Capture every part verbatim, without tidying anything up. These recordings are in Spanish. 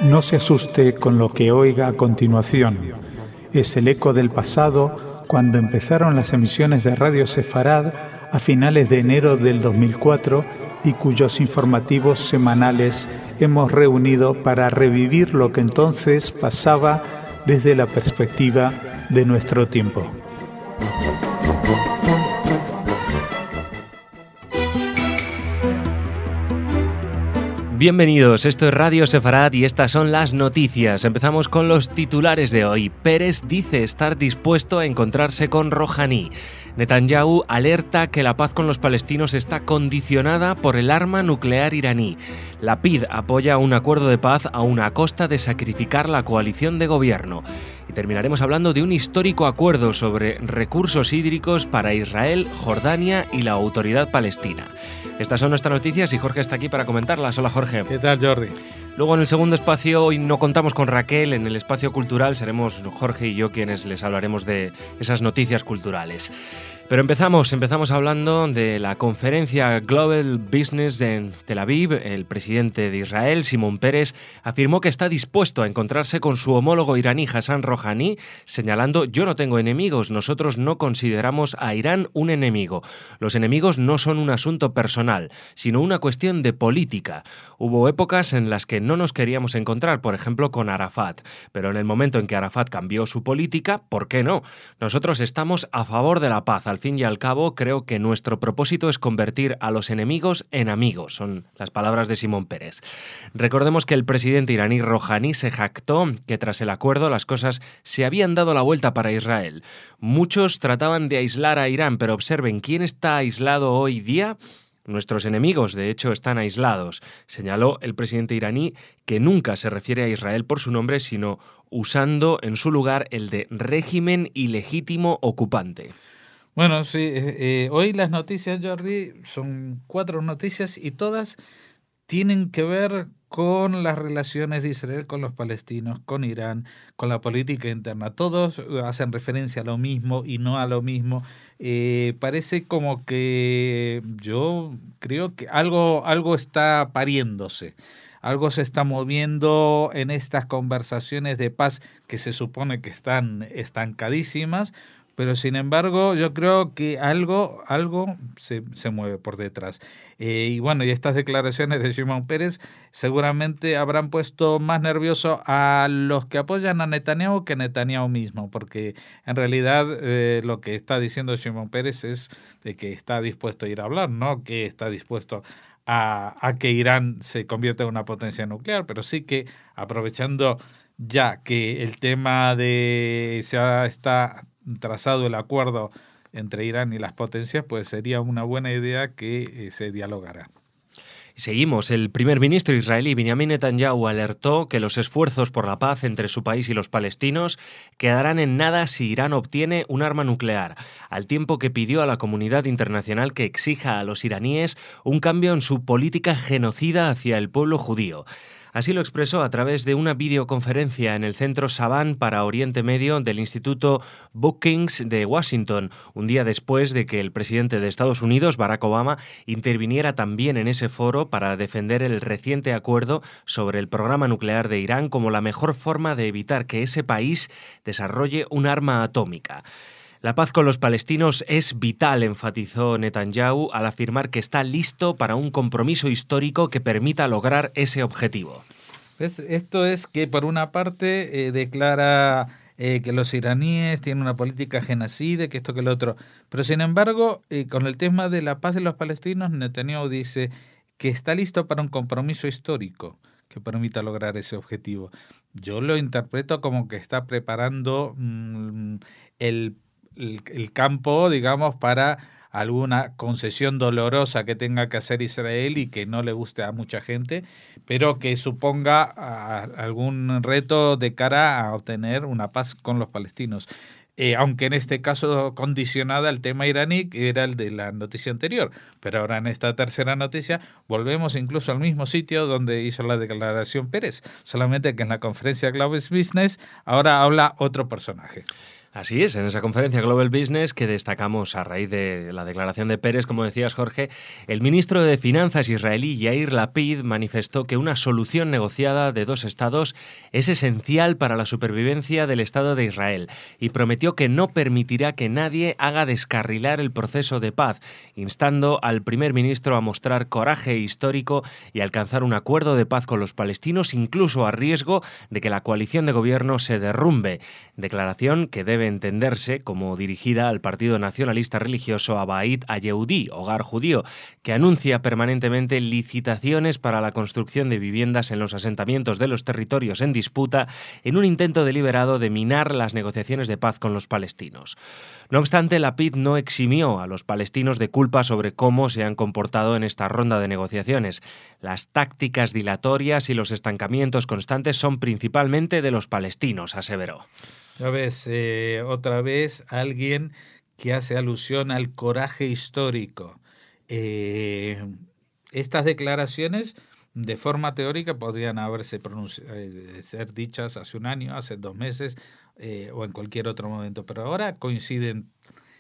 No se asuste con lo que oiga a continuación. Es el eco del pasado cuando empezaron las emisiones de Radio Sefarad a finales de enero del dos mil cuatro y cuyos informativos semanales hemos reunido para revivir lo que entonces pasaba desde la perspectiva de nuestro tiempo. Bienvenidos, esto es Radio Sefarad y estas son las noticias. Empezamos con los titulares de hoy. Pérez dice estar dispuesto a encontrarse con Rohani. Netanyahu alerta que la paz con los palestinos está condicionada por el arma nuclear iraní. Lapid apoya un acuerdo de paz aun a costa de sacrificar la coalición de gobierno. Y terminaremos hablando de un histórico acuerdo sobre recursos hídricos para Israel, Jordania y la Autoridad Palestina. Estas son nuestras noticias y Jorge está aquí para comentarlas. Hola, Jorge. ¿Qué tal, Jordi? Luego en el segundo espacio, hoy no contamos con Raquel, en el espacio cultural seremos Jorge y yo quienes les hablaremos de esas noticias culturales. Pero empezamos, empezamos hablando de la conferencia Global Business en Tel Aviv. El presidente de Israel, Shimon Peres, afirmó que está dispuesto a encontrarse con su homólogo iraní Hassan Rohani, señalando: yo no tengo enemigos, nosotros no consideramos a Irán un enemigo. Los enemigos no son un asunto personal, sino una cuestión de política. Hubo épocas en las que no nos queríamos encontrar, por ejemplo con Arafat, pero en el momento en que Arafat cambió su política, ¿por qué no? Nosotros estamos a favor de la paz. Al fin y al cabo, creo que nuestro propósito es convertir a los enemigos en amigos, son las palabras de Shimon Peres. Recordemos que el presidente iraní Rohani se jactó que tras el acuerdo las cosas se habían dado la vuelta para Israel. Muchos trataban de aislar a Irán, pero observen, ¿quién está aislado hoy día? Nuestros enemigos, de hecho, están aislados. Señaló el presidente iraní que nunca se refiere a Israel por su nombre, sino usando en su lugar el de régimen ilegítimo ocupante. Bueno, sí, eh, hoy las noticias, Jordi, son cuatro noticias y todas tienen que ver con las relaciones de Israel con los palestinos, con Irán, con la política interna. Todos hacen referencia a lo mismo y no a lo mismo. Eh, parece como que yo creo que algo, algo está pariéndose. Algo se está moviendo en estas conversaciones de paz que se supone que están estancadísimas, pero sin embargo yo creo que algo, algo se, se mueve por detrás. Eh, y bueno, y estas declaraciones de Shimon Peres seguramente habrán puesto más nervioso a los que apoyan a Netanyahu que a Netanyahu mismo, porque en realidad eh, lo que está diciendo Shimon Peres es de que está dispuesto a ir a hablar, no que está dispuesto a, a que Irán se convierta en una potencia nuclear, pero sí que aprovechando ya que el tema de ya está trazado el acuerdo entre Irán y las potencias, pues sería una buena idea que eh, se dialogara. Seguimos. El primer ministro israelí Benjamin Netanyahu alertó que los esfuerzos por la paz entre su país y los palestinos quedarán en nada si Irán obtiene un arma nuclear, al tiempo que pidió a la comunidad internacional que exija a los iraníes un cambio en su política genocida hacia el pueblo judío. Así lo expresó a través de una videoconferencia en el Centro Saban para Oriente Medio del Instituto Brookings de Washington, un día después de que el presidente de Estados Unidos, Barack Obama, interviniera también en ese foro para defender el reciente acuerdo sobre el programa nuclear de Irán como la mejor forma de evitar que ese país desarrolle un arma atómica. La paz con los palestinos es vital, enfatizó Netanyahu al afirmar que está listo para un compromiso histórico que permita lograr ese objetivo. ¿Ves? Esto es que por una parte eh, declara eh, que los iraníes tienen una política genocida, que esto que lo otro, pero sin embargo eh, con el tema de la paz de los palestinos, Netanyahu dice que está listo para un compromiso histórico que permita lograr ese objetivo. Yo lo interpreto como que está preparando mmm, el El, el campo, digamos, para alguna concesión dolorosa que tenga que hacer Israel y que no le guste a mucha gente, pero que suponga a, algún reto de cara a obtener una paz con los palestinos. Eh, aunque en este caso condicionada al tema iraní, que era el de la noticia anterior. Pero ahora en esta tercera noticia volvemos incluso al mismo sitio donde hizo la declaración Pérez, solamente que en la conferencia Global Business ahora habla otro personaje. Así es, en esa conferencia Global Business que destacamos a raíz de la declaración de Pérez, como decías, Jorge, el ministro de Finanzas israelí Yair Lapid manifestó que una solución negociada de dos estados es esencial para la supervivencia del Estado de Israel y prometió que no permitirá que nadie haga descarrilar el proceso de paz, instando al primer ministro a mostrar coraje histórico y alcanzar un acuerdo de paz con los palestinos, incluso a riesgo de que la coalición de gobierno se derrumbe. Declaración que debe entenderse como dirigida al partido nacionalista religioso Abait HaYehudi, Hogar Judío, que anuncia permanentemente licitaciones para la construcción de viviendas en los asentamientos de los territorios en disputa en un intento deliberado de minar las negociaciones de paz con los palestinos. No obstante, Lapid no eximió a los palestinos de culpa sobre cómo se han comportado en esta ronda de negociaciones. Las tácticas dilatorias y los estancamientos constantes son principalmente de los palestinos, aseveró. Ya ves, eh, otra vez alguien que hace alusión al coraje histórico. Eh, estas declaraciones, de forma teórica, podrían haberse pronunci- eh, ser dichas hace un año, hace dos meses eh, o en cualquier otro momento, pero ahora coinciden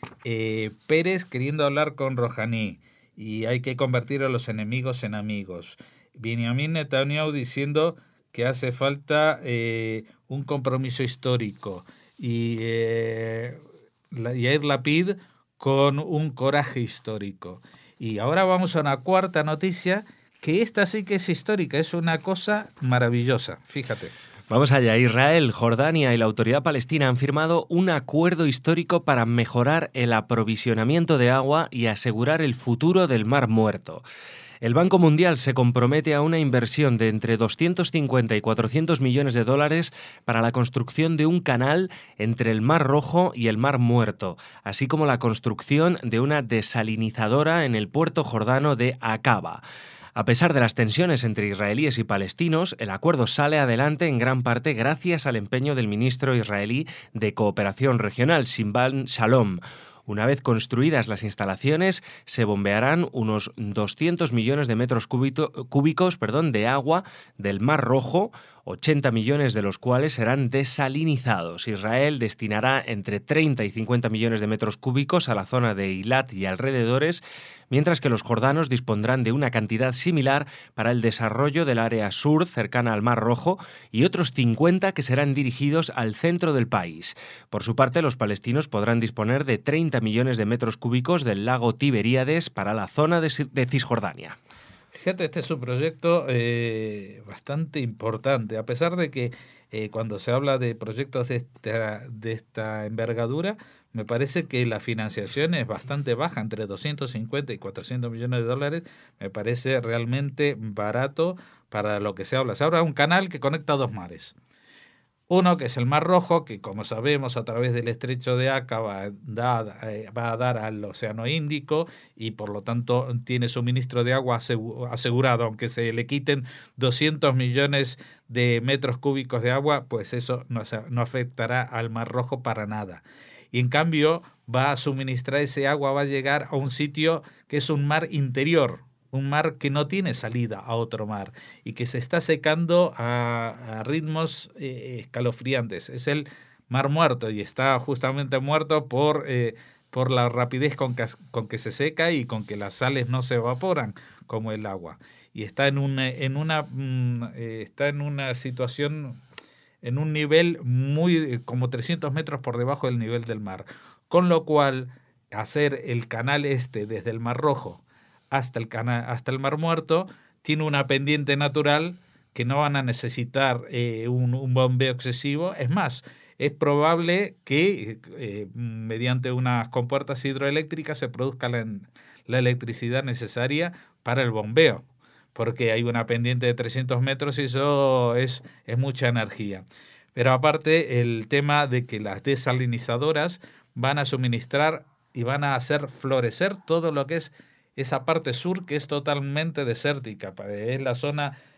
eh, Pérez queriendo hablar con Rohaní y hay que convertir a los enemigos en amigos. Benjamin Netanyahu diciendo que hace falta eh, un compromiso histórico y eh, Yair Lapid con un coraje histórico. Y ahora vamos a una cuarta noticia, que esta sí que es histórica, es una cosa maravillosa, fíjate. Vamos allá. Israel, Jordania y la Autoridad Palestina han firmado un acuerdo histórico para mejorar el aprovisionamiento de agua y asegurar el futuro del Mar Muerto. El Banco Mundial se compromete a una inversión de entre doscientos cincuenta y cuatrocientos millones de dólares para la construcción de un canal entre el Mar Rojo y el Mar Muerto, así como la construcción de una desalinizadora en el puerto jordano de Aqaba. A pesar de las tensiones entre israelíes y palestinos, el acuerdo sale adelante en gran parte gracias al empeño del ministro israelí de Cooperación Regional, Silvan Shalom. Una vez construidas las instalaciones, se bombearán unos doscientos millones de metros cúbito, cúbicos perdón, de agua del Mar Rojo, ochenta millones de los cuales serán desalinizados. Israel destinará entre treinta y cincuenta millones de metros cúbicos a la zona de Eilat y alrededores, mientras que los jordanos dispondrán de una cantidad similar para el desarrollo del área sur cercana al Mar Rojo y otros cincuenta que serán dirigidos al centro del país. Por su parte, los palestinos podrán disponer de treinta millones de metros cúbicos del lago Tiberíades para la zona de Cisjordania. Fíjate, este es un proyecto eh, bastante importante, a pesar de que eh, cuando se habla de proyectos de esta, de esta envergadura, me parece que la financiación es bastante baja, entre doscientos cincuenta y cuatrocientos millones de dólares, me parece realmente barato para lo que se habla. Se habla de un canal que conecta dos mares. Uno que es el Mar Rojo, que como sabemos a través del estrecho de Aqaba va, va a dar al Océano Índico y por lo tanto tiene suministro de agua asegurado, aunque se le quiten doscientos millones de metros cúbicos de agua, pues eso no, no afectará al Mar Rojo para nada. Y en cambio va a suministrar ese agua, va a llegar a un sitio que es un mar interior, un mar que no tiene salida a otro mar y que se está secando a, a ritmos eh, escalofriantes. Es el Mar Muerto y está justamente muerto por, eh, por la rapidez con que, con que se seca y con que las sales no se evaporan como el agua. Y está en una, en una, mm, eh, está en una situación, en un nivel muy, como trescientos metros por debajo del nivel del mar. Con lo cual, hacer el canal este desde el Mar Rojo hasta el, cana- hasta el Mar Muerto tiene una pendiente natural que no van a necesitar eh, un, un bombeo excesivo. Es más, es probable que eh, mediante unas compuertas hidroeléctricas se produzca la, la electricidad necesaria para el bombeo, porque hay una pendiente de trescientos metros y eso es, es mucha energía. Pero aparte, el tema de que las desalinizadoras van a suministrar y van a hacer florecer todo lo que es esa parte sur que es totalmente desértica, es la zona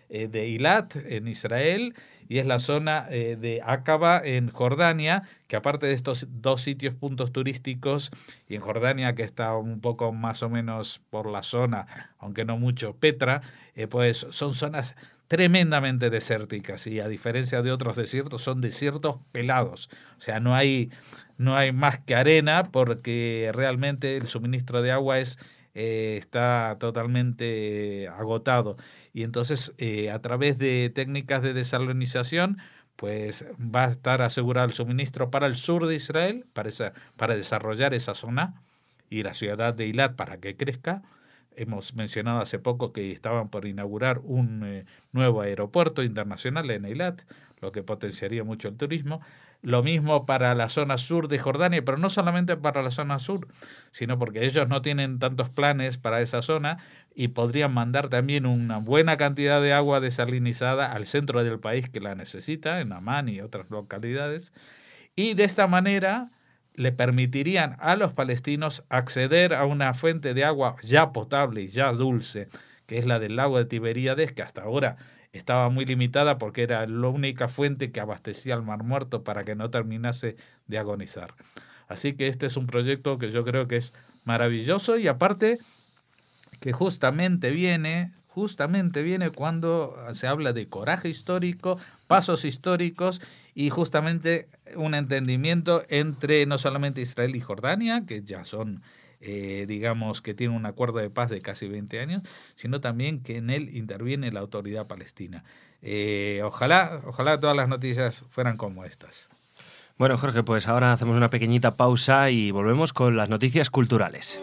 eh, de Eilat en Israel y es la zona eh, de Aqaba en Jordania, que aparte de estos dos sitios puntos turísticos, y en Jordania que está un poco más o menos por la zona, aunque no mucho, Petra, eh, pues son zonas tremendamente desérticas y a diferencia de otros desiertos son desiertos pelados, o sea, no hay, no hay más que arena porque realmente el suministro de agua es eh, está totalmente agotado y entonces eh, a través de técnicas de desalinización pues va a estar asegurado el suministro para el sur de Israel, para, esa, para desarrollar esa zona y la ciudad de Eilat para que crezca. Hemos mencionado hace poco que estaban por inaugurar un eh, nuevo aeropuerto internacional en Eilat, lo que potenciaría mucho el turismo. Lo mismo para la zona sur de Jordania, pero no solamente para la zona sur, sino porque ellos no tienen tantos planes para esa zona y podrían mandar también una buena cantidad de agua desalinizada al centro del país que la necesita, en Amán y otras localidades. Y de esta manera le permitirían a los palestinos acceder a una fuente de agua ya potable y ya dulce, que es la del lago de Tiberíades, que hasta ahora estaba muy limitada porque era la única fuente que abastecía al Mar Muerto para que no terminase de agonizar. Así que este es un proyecto que yo creo que es maravilloso y aparte que justamente viene, justamente viene cuando se habla de coraje histórico, pasos históricos y justamente un entendimiento entre no solamente Israel y Jordania, que ya son, eh, digamos, que tienen un acuerdo de paz de casi veinte años, sino también que en él interviene la autoridad palestina. Eh, ojalá, ojalá todas las noticias fueran como estas. Bueno, Jorge, pues ahora hacemos una pequeñita pausa y volvemos con las noticias culturales.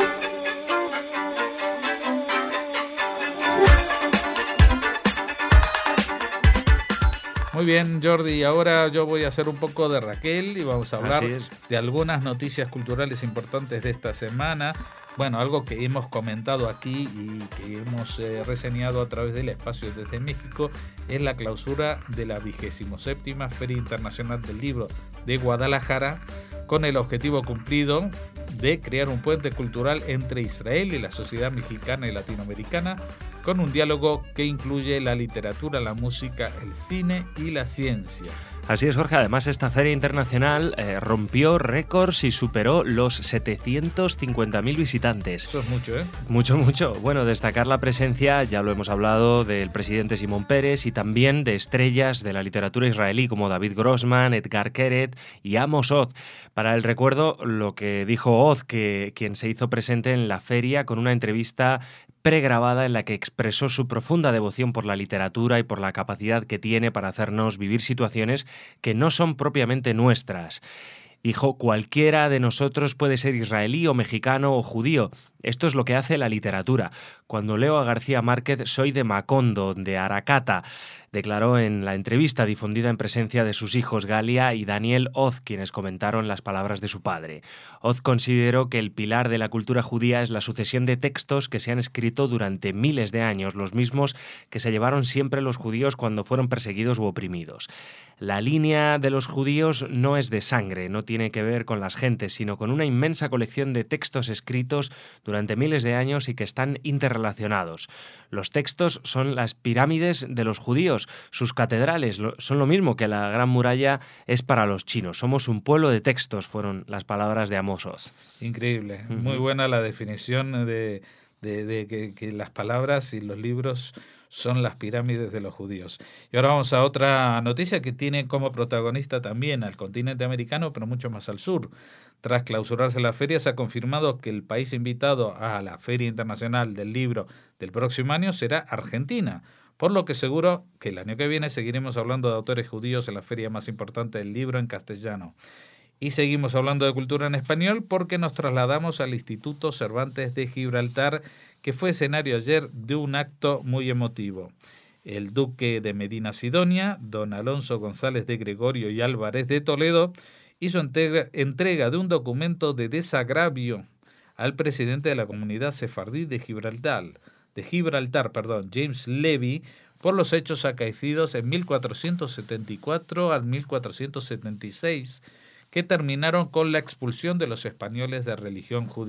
Muy bien, Jordi, y ahora yo voy a hacer un poco de Raquel y vamos a hablar de algunas noticias culturales importantes de esta semana. Bueno, algo que hemos comentado aquí y que hemos eh, reseñado a través del espacio desde México es la clausura de la vigésimo séptima Feria Internacional del Libro de Guadalajara, con el objetivo cumplido de crear un puente cultural entre Israel y la sociedad mexicana y latinoamericana, con un diálogo que incluye la literatura, la música, el cine y la ciencia. Así es, Jorge. Además, esta feria internacional eh, rompió récords y superó los setecientos cincuenta mil visitantes. Eso es mucho, ¿eh? Mucho, mucho. Bueno, destacar la presencia, ya lo hemos hablado, del presidente Simón Peres y también de estrellas de la literatura israelí como David Grossman, Edgar Keret y Amos Oz. Para el recuerdo, lo que dijo Oz, que quien se hizo presente en la feria con una entrevista pregrabada en la que expresó su profunda devoción por la literatura y por la capacidad que tiene para hacernos vivir situaciones que no son propiamente nuestras. Dijo, cualquiera de nosotros puede ser israelí o mexicano o judío. Esto es lo que hace la literatura. Cuando leo a García Márquez soy de Macondo, de Aracata, declaró en la entrevista difundida en presencia de sus hijos Galia y Daniel Oz, quienes comentaron las palabras de su padre. Oz consideró que el pilar de la cultura judía es la sucesión de textos que se han escrito durante miles de años, los mismos que se llevaron siempre los judíos cuando fueron perseguidos u oprimidos. La línea de los judíos no es de sangre, no tiene que ver con las gentes, sino con una inmensa colección de textos escritos durante miles de años y que están interrelacionados. Los textos son las pirámides de los judíos, sus catedrales son lo mismo que la Gran Muralla es para los chinos. Somos un pueblo de textos, fueron las palabras de Amos Oz. Increíble, uh-huh. Muy buena la definición de, de, de que, que las palabras y los libros son las pirámides de los judíos. Y ahora vamos a otra noticia que tiene como protagonista también al continente americano, pero mucho más al sur. Tras clausurarse la feria, se ha confirmado que el país invitado a la Feria Internacional del Libro del próximo año será Argentina, por lo que seguro que el año que viene seguiremos hablando de autores judíos en la feria más importante del libro en castellano. Y seguimos hablando de cultura en español porque nos trasladamos al Instituto Cervantes de Gibraltar, que fue escenario ayer de un acto muy emotivo. El duque de Medina Sidonia, don Alonso González de Gregorio y Álvarez de Toledo, hizo entrega, entrega de un documento de desagravio al presidente de la comunidad sefardí de Gibraltar, de Gibraltar, perdón, James Levy, por los hechos acaecidos en mil cuatrocientos setenta y cuatro al mil cuatrocientos setenta y seis, que terminaron con la expulsión de los españoles de religión judía.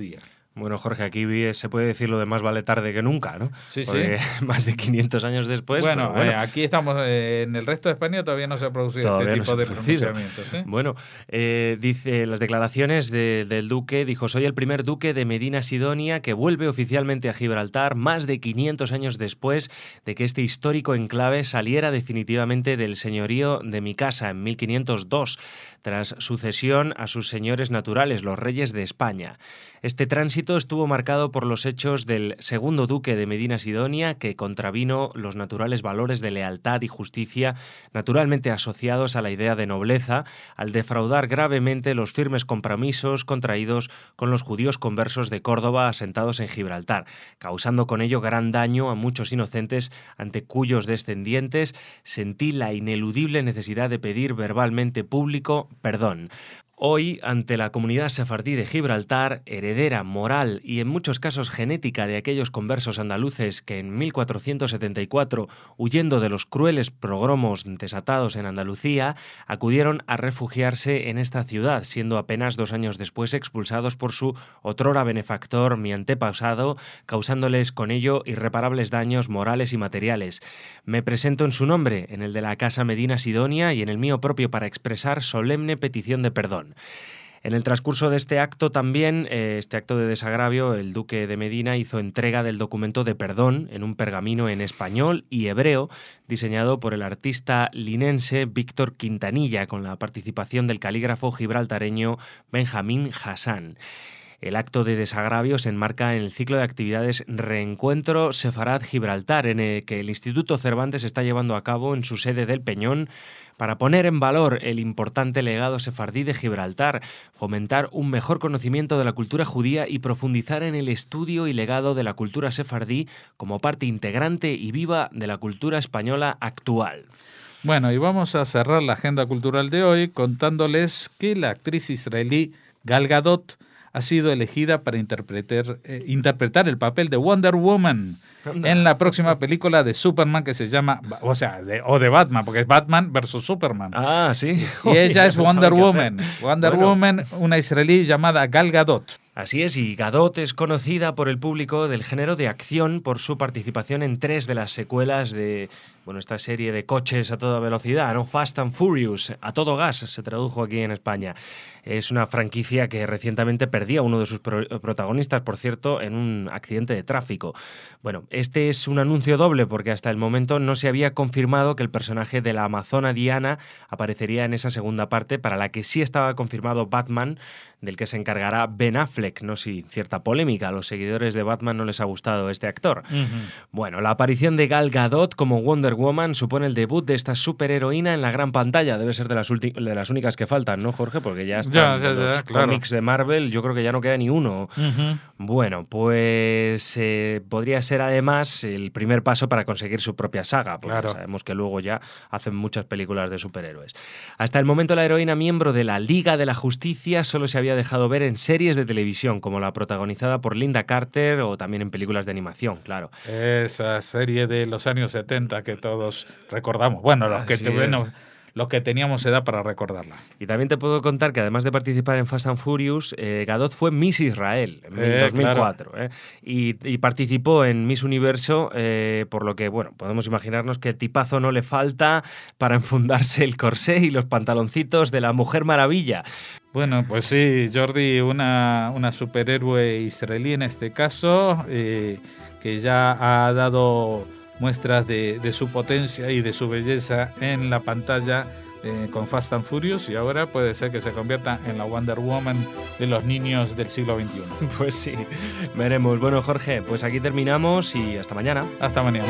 Bueno, Jorge, aquí se puede decir lo de más vale tarde que nunca, ¿no? Sí, Porque sí. Más de quinientos años después. Bueno, bueno. Eh, aquí estamos, eh, en el resto de España todavía no se ha producido Todavía este no tipo se de ha producido. pronunciamientos. ¿eh? Bueno, eh, dice las declaraciones de, del duque, dijo, soy el primer duque de Medina Sidonia que vuelve oficialmente a Gibraltar más de quinientos años después de que este histórico enclave saliera definitivamente del señorío de mi casa en mil quinientos dos, tras sucesión a sus señores naturales, los reyes de España. Este tránsito estuvo marcado por los hechos del segundo duque de Medina Sidonia, que contravino los naturales valores de lealtad y justicia naturalmente asociados a la idea de nobleza, al defraudar gravemente los firmes compromisos contraídos con los judíos conversos de Córdoba asentados en Gibraltar, causando con ello gran daño a muchos inocentes ante cuyos descendientes sentí la ineludible necesidad de pedir verbalmente público perdón. Hoy, ante la comunidad sefardí de Gibraltar, heredera, moral y en muchos casos genética de aquellos conversos andaluces que en mil cuatrocientos setenta y cuatro, huyendo de los crueles progromos desatados en Andalucía, acudieron a refugiarse en esta ciudad, siendo apenas dos años después expulsados por su otrora benefactor, mi antepasado, causándoles con ello irreparables daños morales y materiales. Me presento en su nombre, en el de la Casa Medina Sidonia y en el mío propio para expresar solemne petición de perdón. En el transcurso de este acto también, eh, este acto de desagravio, el duque de Medina hizo entrega del documento de perdón en un pergamino en español y hebreo, diseñado por el artista linense Víctor Quintanilla, con la participación del calígrafo gibraltareño Benjamín Hassan. El acto de desagravio se enmarca en el ciclo de actividades Reencuentro Sefarad Gibraltar, en el que el Instituto Cervantes está llevando a cabo en su sede del Peñón para poner en valor el importante legado sefardí de Gibraltar, fomentar un mejor conocimiento de la cultura judía y profundizar en el estudio y legado de la cultura sefardí como parte integrante y viva de la cultura española actual. Bueno, y vamos a cerrar la agenda cultural de hoy contándoles que la actriz israelí Gal Gadot ha sido elegida para interpretar, eh, interpretar el papel de Wonder Woman Anda. en la próxima película de Superman que se llama, o sea, de, o de Batman, porque es Batman versus Superman. Ah, sí. Y ella es Wonder Woman. Wonder bueno. Woman, una israelí llamada Gal Gadot. Así es, y Gadot es conocida por el público del género de acción por su participación en tres de las secuelas de bueno, esta serie de coches a toda velocidad, ¿no? Fast and Furious, a todo gas, se tradujo aquí en España. Es una franquicia que recientemente perdía a uno de sus pro- protagonistas, por cierto, en un accidente de tráfico. Bueno, este es un anuncio doble porque hasta el momento no se había confirmado que el personaje de la amazona Diana aparecería en esa segunda parte, para la que sí estaba confirmado Batman, del que se encargará Ben Affleck. No sé, cierta polémica, a los seguidores de Batman no les ha gustado este actor. Uh-huh. Bueno, la aparición de Gal Gadot como Wonder Woman supone el debut de esta superheroína en la gran pantalla. Debe ser de las, ulti- de las únicas que faltan, ¿no, Jorge? Porque ya están ya, ya, ya, los claro. cómics de Marvel, yo creo que ya no queda ni uno. Uh-huh. Bueno, pues eh, podría ser además el primer paso para conseguir su propia saga, porque claro. sabemos que luego ya hacen muchas películas de superhéroes. Hasta el momento la heroína miembro de la Liga de la Justicia solo se había dejado ver en series de televisión, como la protagonizada por Linda Carter o también en películas de animación, claro. Esa serie de los años setenta que todos recordamos. Bueno, los que, bueno, los que teníamos edad para recordarla. Y también te puedo contar que además de participar en Fast and Furious, eh, Gadot fue Miss Israel en eh, dos mil cuatro. Claro. Eh, y, y participó en Miss Universo, eh, por lo que, bueno, podemos imaginarnos que tipazo no le falta para enfundarse el corsé y los pantaloncitos de la Mujer Maravilla. Bueno, pues sí, Jordi, una, una superhéroe israelí en este caso, eh, que ya ha dado muestras de, de su potencia y de su belleza en la pantalla eh, con Fast and Furious, y ahora puede ser que se convierta en la Wonder Woman de los niños del siglo veintiuno. Pues sí, veremos. Bueno, Jorge, pues aquí terminamos y hasta mañana. Hasta mañana.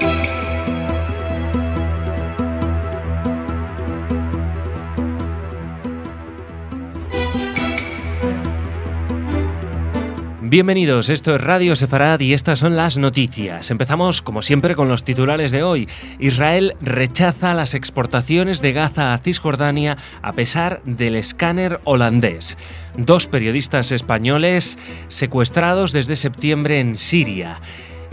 Bienvenidos, esto es Radio Sefarad y estas son las noticias. Empezamos, como siempre, con los titulares de hoy. Israel rechaza las exportaciones de Gaza a Cisjordania a pesar del escáner holandés. Dos periodistas españoles secuestrados desde septiembre en Siria.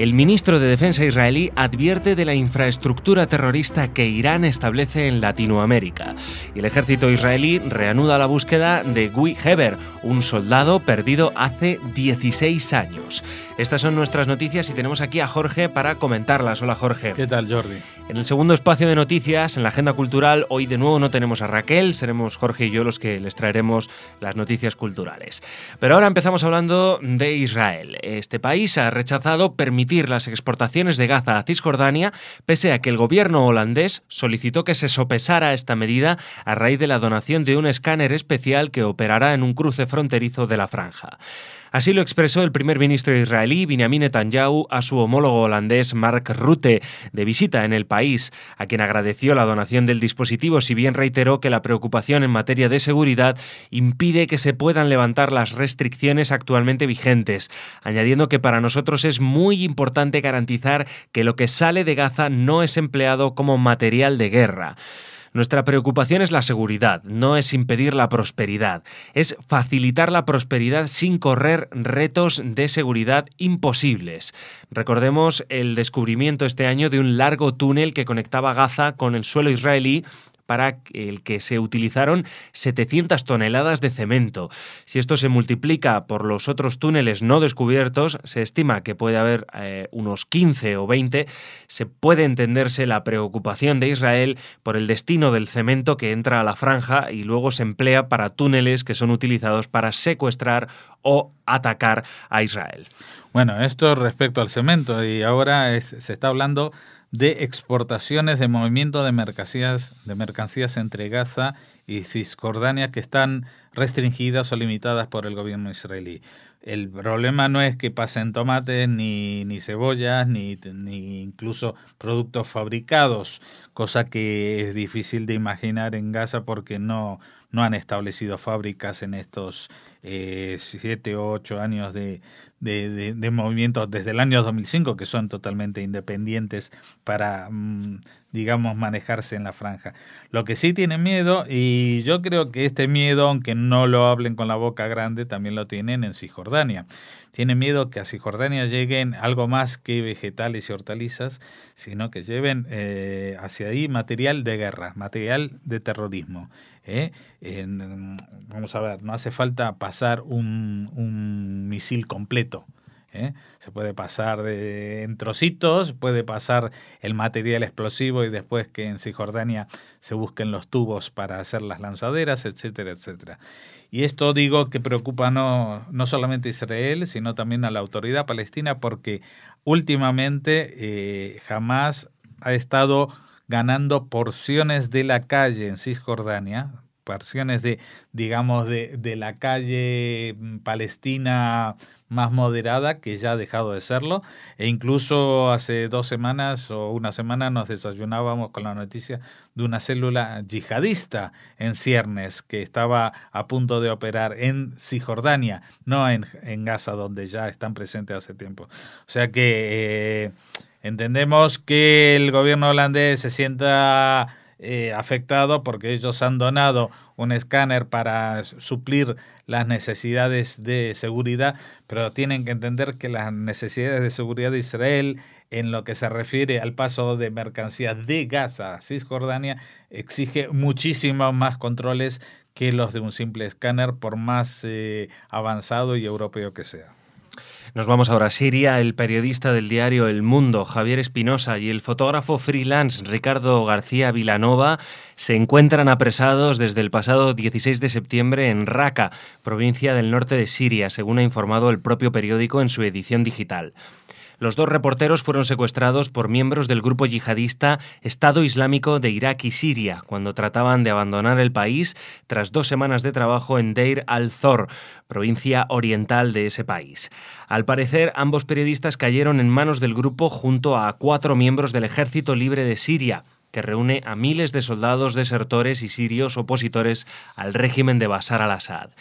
El ministro de Defensa israelí advierte de la infraestructura terrorista que Irán establece en Latinoamérica. Y el ejército israelí reanuda la búsqueda de Gui Heber, un soldado perdido hace dieciséis años. Estas son nuestras noticias y tenemos aquí a Jorge para comentarlas. Hola, Jorge. ¿Qué tal, Jordi? En el segundo espacio de noticias, en la agenda cultural, hoy de nuevo no tenemos a Raquel, seremos Jorge y yo los que les traeremos las noticias culturales. Pero ahora empezamos hablando de Israel. Este país ha rechazado permitir las exportaciones de Gaza a Cisjordania, pese a que el gobierno holandés solicitó que se sopesara esta medida a raíz de la donación de un escáner especial que operará en un cruce fronterizo de la franja. Así lo expresó el primer ministro israelí Benjamin Netanyahu a su homólogo holandés Mark Rutte, de visita en el país, a quien agradeció la donación del dispositivo, si bien reiteró que la preocupación en materia de seguridad impide que se puedan levantar las restricciones actualmente vigentes, añadiendo que para nosotros es muy importante garantizar que lo que sale de Gaza no es empleado como material de guerra. Nuestra preocupación es la seguridad, no es impedir la prosperidad, es facilitar la prosperidad sin correr retos de seguridad imposibles. Recordemos el descubrimiento este año de un largo túnel que conectaba Gaza con el suelo israelí, para el que se utilizaron setecientas toneladas de cemento. Si esto se multiplica por los otros túneles no descubiertos, se estima que puede haber eh, unos quince o veinte. Se puede entenderse la preocupación de Israel por el destino del cemento que entra a la franja y luego se emplea para túneles que son utilizados para secuestrar o atacar a Israel. Bueno, esto respecto al cemento, y ahora es, se está hablando de exportaciones de movimiento de mercancías, de mercancías entre Gaza y Cisjordania que están restringidas o limitadas por el gobierno israelí. El problema no es que pasen tomates, ni, ni cebollas, ni, ni incluso productos fabricados, cosa que es difícil de imaginar en Gaza porque no, no han establecido fábricas en estos eh, siete o ocho años de, de, de, de movimientos desde el año dos mil cinco, que son totalmente independientes para, mmm, digamos, manejarse en la franja. Lo que sí tienen miedo, y yo creo que este miedo, aunque no lo hablen con la boca grande, también lo tienen en Cisjordania. Tienen miedo que a Cisjordania lleguen algo más que vegetales y hortalizas, sino que lleven eh, hacia ahí material de guerra, material de terrorismo. ¿eh? En, vamos a ver, no hace falta pasar un, un misil completo. ¿Eh? Se puede pasar de, en trocitos, puede pasar el material explosivo y después que en Cisjordania se busquen los tubos para hacer las lanzaderas, etcétera, etcétera. Y esto digo que preocupa no, no solamente a Israel, sino también a la autoridad palestina, porque últimamente eh, Hamás ha estado ganando porciones de la calle en Cisjordania, porciones de, digamos, de, de la calle palestina más moderada, que ya ha dejado de serlo, e incluso hace dos semanas o una semana nos desayunábamos con la noticia de una célula yihadista en ciernes que estaba a punto de operar en Cisjordania, no en, en Gaza, donde ya están presentes hace tiempo. O sea que eh, entendemos que el gobierno holandés se sienta Eh, afectado porque ellos han donado un escáner para suplir las necesidades de seguridad, pero tienen que entender que las necesidades de seguridad de Israel, en lo que se refiere al paso de mercancías de Gaza a Cisjordania, exige muchísimos más controles que los de un simple escáner, por más eh, avanzado y europeo que sea. Nos vamos ahora a Siria. El periodista del diario El Mundo, Javier Espinosa, y el fotógrafo freelance Ricardo García Vilanova se encuentran apresados desde el pasado dieciséis de septiembre en Raqqa, provincia del norte de Siria, según ha informado el propio periódico en su edición digital. Los dos reporteros fueron secuestrados por miembros del grupo yihadista Estado Islámico de Irak y Siria cuando trataban de abandonar el país tras dos semanas de trabajo en Deir al-Zor, provincia oriental de ese país. Al parecer, ambos periodistas cayeron en manos del grupo junto a cuatro miembros del Ejército Libre de Siria, que reúne a miles de soldados desertores y sirios opositores al régimen de Bashar al-Assad.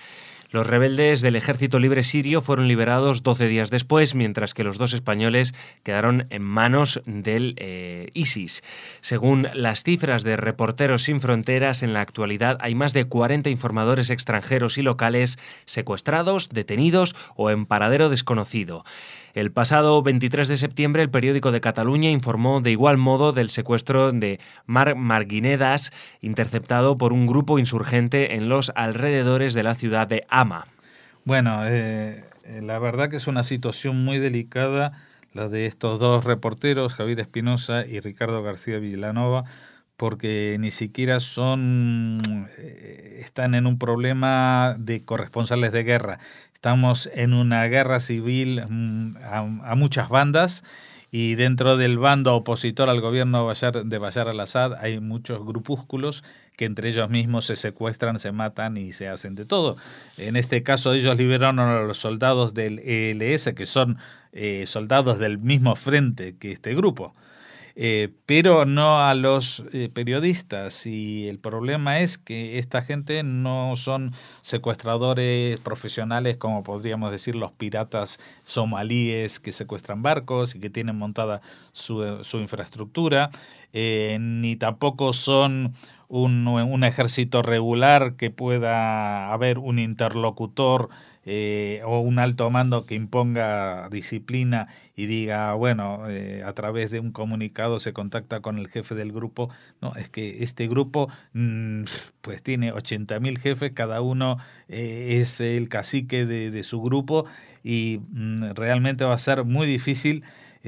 Los rebeldes del Ejército Libre Sirio fueron liberados doce días después, mientras que los dos españoles quedaron en manos del eh, ISIS. Según las cifras de Reporteros Sin Fronteras, en la actualidad hay más de cuarenta informadores extranjeros y locales secuestrados, detenidos o en paradero desconocido. El pasado veintitrés de septiembre, el periódico de Cataluña informó de igual modo del secuestro de Marc Marguinedas, interceptado por un grupo insurgente en los alrededores de la ciudad de Hama. Bueno, eh, la verdad que es una situación muy delicada la de estos dos reporteros, Javier Espinosa y Ricardo García Villanova, porque ni siquiera son eh, están en un problema de corresponsales de guerra. Estamos en una guerra civil mm, a, a muchas bandas, y dentro del bando opositor al gobierno Bashar, de Bashar al-Assad hay muchos grupúsculos que entre ellos mismos se secuestran, se matan y se hacen de todo. En este caso ellos liberaron a los soldados del E L S, que son eh, soldados del mismo frente que este grupo. Eh, pero no a los eh, periodistas, y el problema es que esta gente no son secuestradores profesionales como podríamos decir los piratas somalíes que secuestran barcos y que tienen montada su, su infraestructura, eh, ni tampoco son un, un ejército regular que pueda haber un interlocutor Eh, o un alto mando que imponga disciplina y diga, bueno, eh, a través de un comunicado se contacta con el jefe del grupo. No, es que este grupo mmm, pues tiene ochenta mil jefes, cada uno eh, es el cacique de, de su grupo, y mmm, realmente va a ser muy difícil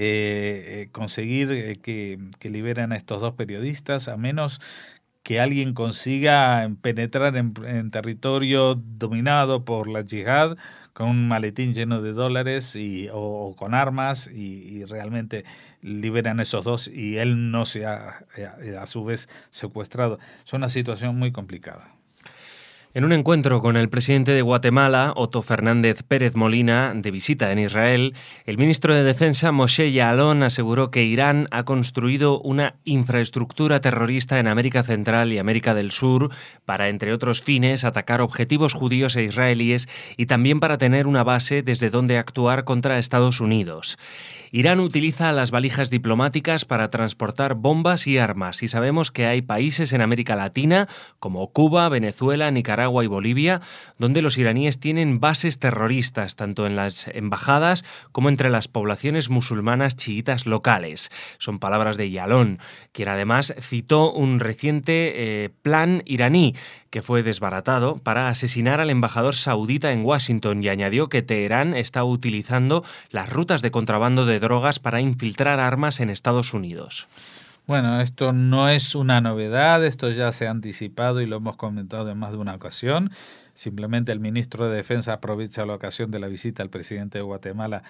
eh, conseguir eh, que, que liberen a estos dos periodistas, a menos que alguien consiga penetrar en, en territorio dominado por la yihad con un maletín lleno de dólares y, o, o con armas y, y realmente liberan a esos dos y él no sea a, a su vez secuestrado. Es una situación muy complicada. En un encuentro con el presidente de Guatemala, Otto Fernández Pérez Molina, de visita en Israel, el ministro de Defensa, Moshe Yaalon, aseguró que Irán ha construido una infraestructura terrorista en América Central y América del Sur para, entre otros fines, atacar objetivos judíos e israelíes y también para tener una base desde donde actuar contra Estados Unidos. Irán utiliza las valijas diplomáticas para transportar bombas y armas, y sabemos que hay países en América Latina, como Cuba, Venezuela, Nicaragua y Bolivia, donde los iraníes tienen bases terroristas, tanto en las embajadas como entre las poblaciones musulmanas chiitas locales. Son palabras de Yaalon, quien además citó un reciente eh, plan iraní que fue desbaratado para asesinar al embajador saudita en Washington, y añadió que Teherán está utilizando las rutas de contrabando de drogas para infiltrar armas en Estados Unidos. Bueno, esto no es una novedad, esto ya se ha anticipado y lo hemos comentado en más de una ocasión. Simplemente el ministro de Defensa aprovecha la ocasión de la visita al presidente de Guatemala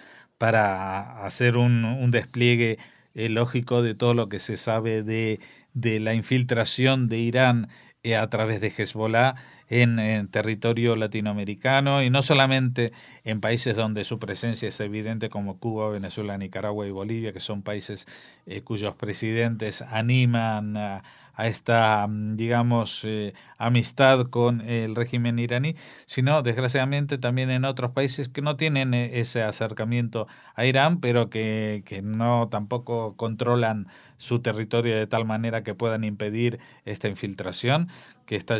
para hacer un, un despliegue eh, lógico de todo lo que se sabe de, de la infiltración de Irán eh, a través de Hezbollah en, en territorio latinoamericano, y no solamente en países donde su presencia es evidente como Cuba, Venezuela, Nicaragua y Bolivia, que son países eh, cuyos presidentes animan a, a esta, digamos, eh, amistad con el régimen iraní, sino desgraciadamente también en otros países que no tienen ese acercamiento a Irán, pero que, que no tampoco controlan su territorio de tal manera que puedan impedir esta infiltración que está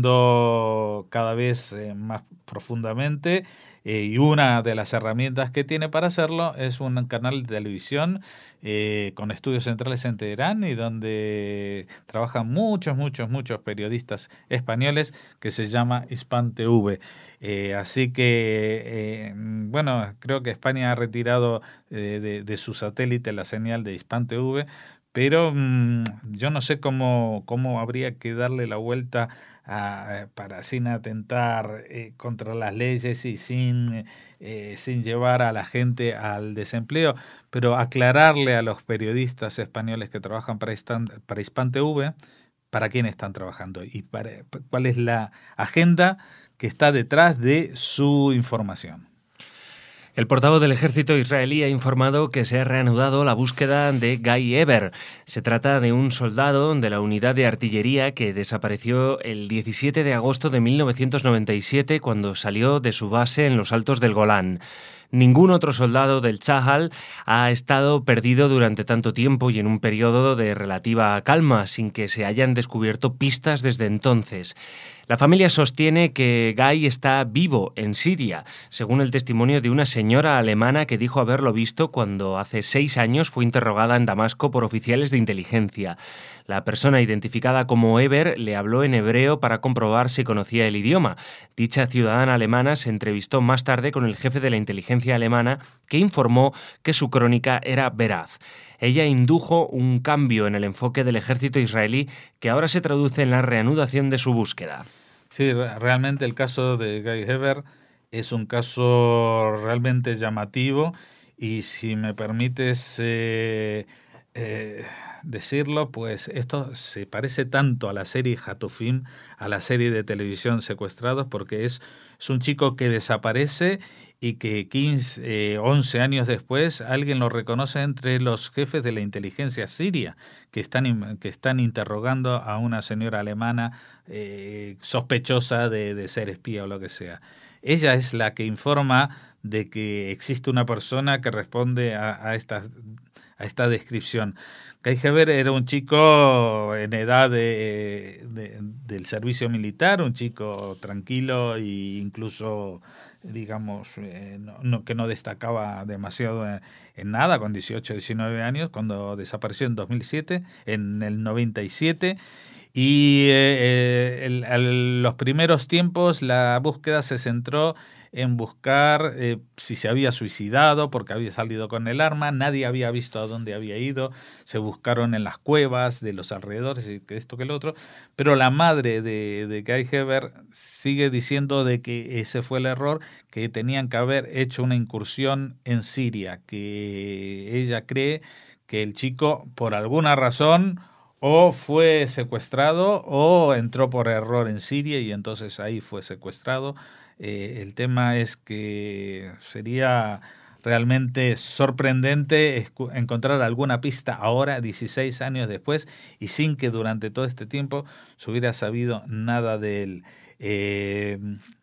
llegando cada vez eh, más profundamente, eh, y una de las herramientas que tiene para hacerlo es un canal de televisión eh, con estudios centrales en Teherán y donde trabajan muchos, muchos, muchos periodistas españoles, que se llama Hispan T V. Eh, así que, eh, bueno, creo que España ha retirado eh, de, de su satélite la señal de Hispan T V, pero mmm, yo no sé cómo, cómo habría que darle la vuelta a, para sin atentar eh, contra las leyes y sin, eh, sin llevar a la gente al desempleo, pero aclararle a los periodistas españoles que trabajan para, Hispan, para Hispan T V para quién están trabajando y para, cuál es la agenda que está detrás de su información. El portavoz del ejército israelí ha informado que se ha reanudado la búsqueda de Guy Eber. Se trata de un soldado de la unidad de artillería que desapareció el diecisiete de agosto de mil novecientos noventa y siete cuando salió de su base en los altos del Golán. Ningún otro soldado del Tzahal ha estado perdido durante tanto tiempo y en un periodo de relativa calma, sin que se hayan descubierto pistas desde entonces. La familia sostiene que Guy está vivo en Siria, según el testimonio de una señora alemana que dijo haberlo visto cuando hace seis años fue interrogada en Damasco por oficiales de inteligencia. La persona identificada como Eber le habló en hebreo para comprobar si conocía el idioma. Dicha ciudadana alemana se entrevistó más tarde con el jefe de la inteligencia alemana, que informó que su crónica era veraz. Ella indujo un cambio en el enfoque del ejército israelí que ahora se traduce en la reanudación de su búsqueda. Sí, realmente el caso de Guy Eber es un caso realmente llamativo y si me permites eh, eh, decirlo, pues esto se parece tanto a la serie Hatufim, a la serie de televisión Secuestrados, porque es, es un chico que desaparece y que quince, eh, once años después alguien lo reconoce entre los jefes de la inteligencia siria que están, que están interrogando a una señora alemana eh, sospechosa de, de ser espía o lo que sea. Ella es la que informa de que existe una persona que responde a, a, esta, a esta descripción. Guy Eber era un chico en edad de, de, del servicio militar, un chico tranquilo e incluso digamos, eh, no, no, que no destacaba demasiado en, en nada, con dieciocho, diecinueve años, cuando desapareció en dos mil siete, en el noventa y siete, y eh, el, el, los primeros tiempos la búsqueda se centró en buscar eh, si se había suicidado porque había salido con el arma, nadie había visto a dónde había ido, se buscaron en las cuevas de los alrededores y que esto que el otro, pero la madre de, de Guy Eber sigue diciendo de que ese fue el error, que tenían que haber hecho una incursión en Siria, que ella cree que el chico por alguna razón o fue secuestrado o entró por error en Siria y entonces ahí fue secuestrado. Eh, el tema es que sería realmente sorprendente encontrar alguna pista ahora, dieciséis años después, y sin que durante todo este tiempo se hubiera sabido nada de él. Eh,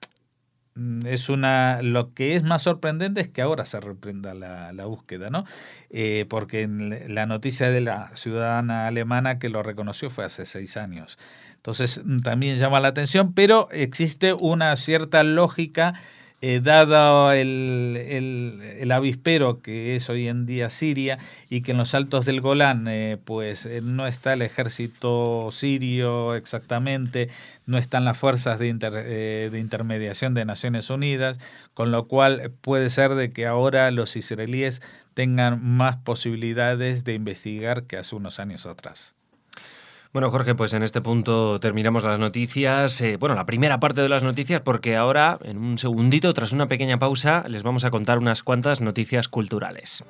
es una, lo que es más sorprendente es que ahora se reprenda la, la búsqueda, ¿no? Eh, porque la noticia de la ciudadana alemana que lo reconoció fue hace seis años. Entonces también llama la atención, pero existe una cierta lógica, eh, dado el, el, el avispero que es hoy en día Siria y que en los altos del Golán eh, pues eh, no está el ejército sirio exactamente, no están las fuerzas de, inter, eh, de intermediación de Naciones Unidas, con lo cual puede ser de que ahora los israelíes tengan más posibilidades de investigar que hace unos años atrás. Bueno, Jorge, pues en este punto terminamos las noticias, eh, bueno, la primera parte de las noticias, porque ahora, en un segundito, tras una pequeña pausa, les vamos a contar unas cuantas noticias culturales.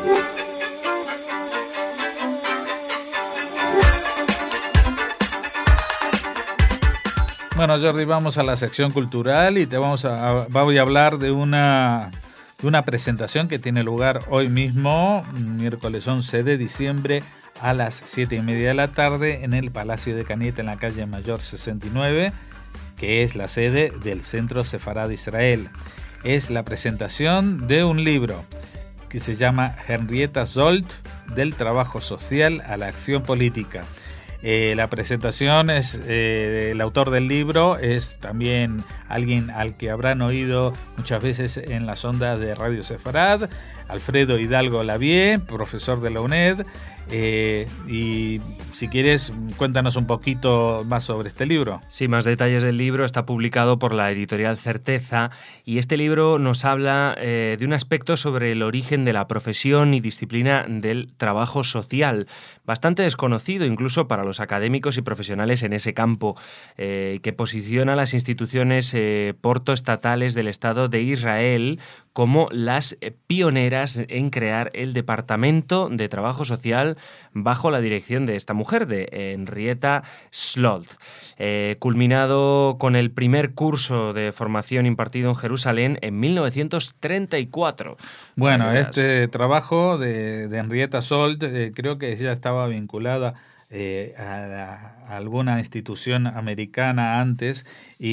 Bueno, Jordi, vamos a la sección cultural y te vamos a, voy a hablar de una, de una presentación que tiene lugar hoy mismo, miércoles once de diciembre, a las siete y media de la tarde en el Palacio de Cañete en la calle Mayor sesenta y nueve, que es la sede del Centro Sefarad Israel. Es la presentación de un libro que se llama Henrietta Szold, del trabajo social a la acción política. Eh, la presentación es, eh, el autor del libro es también alguien al que habrán oído muchas veces en las ondas de Radio Sefarad, Alfredo Hidalgo Lavie, profesor de la UNED. Eh, y si quieres, cuéntanos un poquito más sobre este libro. Sí, más detalles del libro. Está publicado por la editorial Certeza y este libro nos habla eh, de un aspecto sobre el origen de la profesión y disciplina del trabajo social, bastante desconocido incluso para los académicos y profesionales en ese campo, eh, que posiciona las instituciones eh, portoestatales del Estado de Israel como las pioneras en crear el Departamento de Trabajo Social bajo la dirección de esta mujer, de Henrietta Szold. Eh, culminado con el primer curso de formación impartido en Jerusalén en mil novecientos treinta y cuatro. Bueno, Maneras. este trabajo de, de Henrietta Szold, eh, creo que ella estaba vinculada eh, a, a alguna institución americana antes,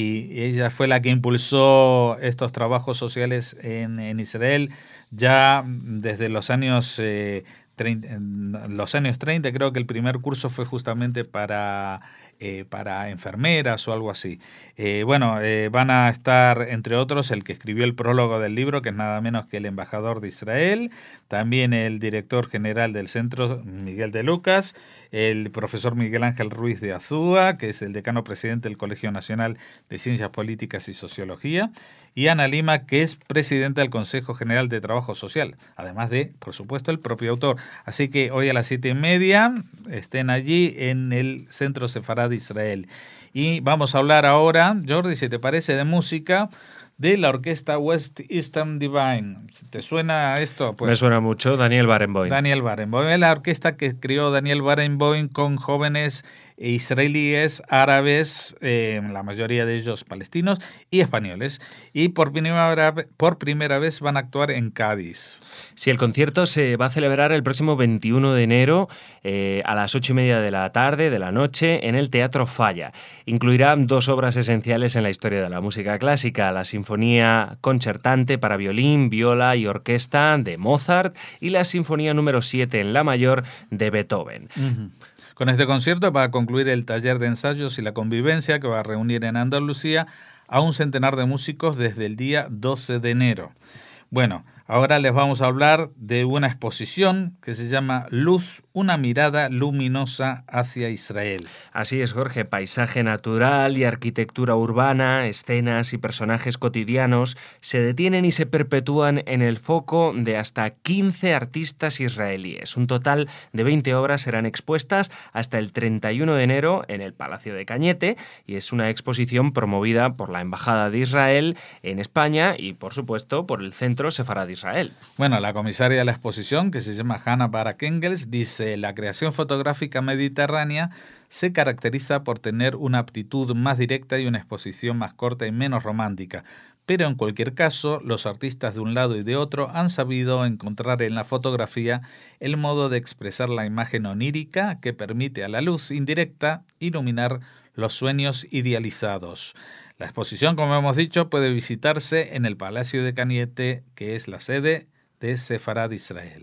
y ella fue la que impulsó estos trabajos sociales en, en Israel ya desde los años eh, treinta, los años treinta. Creo que el primer curso fue justamente para Eh, para enfermeras o algo así. Eh, bueno, eh, van a estar, entre otros, el que escribió el prólogo del libro, que es nada menos que el embajador de Israel, también el director general del centro, Miguel de Lucas, el profesor Miguel Ángel Ruiz de Azúa, que es el decano presidente del Colegio Nacional de Ciencias Políticas y Sociología, y Ana Lima, que es presidenta del Consejo General de Trabajo Social, además de, por supuesto, el propio autor. Así que hoy a las siete y media estén allí en el Centro Sefarad de Israel. Y vamos a hablar ahora, Jordi, si te parece, de música, de la orquesta West Eastern Divine. ¿Te suena esto? Pues, me suena mucho, Daniel Barenboim. Daniel Barenboim, la orquesta que creó Daniel Barenboim con jóvenes israelíes, árabes, eh, la mayoría de ellos palestinos y españoles. Y por primera, por primera vez van a actuar en Cádiz. Sí, el concierto se va a celebrar el próximo veintiuno de enero eh, a las ocho y media de la tarde, de la noche, en el Teatro Falla. Incluirá dos obras esenciales en la historia de la música clásica: la Sinfonía Concertante para violín, viola y orquesta de Mozart y la Sinfonía número siete en la mayor de Beethoven. Uh-huh. Con este concierto va a concluir el taller de ensayos y la convivencia que va a reunir en Andalucía a un centenar de músicos desde el día doce de enero. Bueno, ahora les vamos a hablar de una exposición que se llama Luz, una mirada luminosa hacia Israel. Así es, Jorge, paisaje natural y arquitectura urbana, escenas y personajes cotidianos se detienen y se perpetúan en el foco de hasta quince artistas israelíes. Un total de veinte obras serán expuestas hasta el treinta y uno de enero en el Palacio de Cañete, y es una exposición promovida por la Embajada de Israel en España y, por supuesto, por el Centro Sefarad de Israel. Bueno, la comisaria de la exposición, que se llama Hannah Barak Engels, dice: la creación fotográfica mediterránea se caracteriza por tener una aptitud más directa y una exposición más corta y menos romántica. Pero en cualquier caso, los artistas de un lado y de otro han sabido encontrar en la fotografía el modo de expresar la imagen onírica que permite a la luz indirecta iluminar los sueños idealizados. La exposición, como hemos dicho, puede visitarse en el Palacio de Cañete, que es la sede de Sefarad Israel.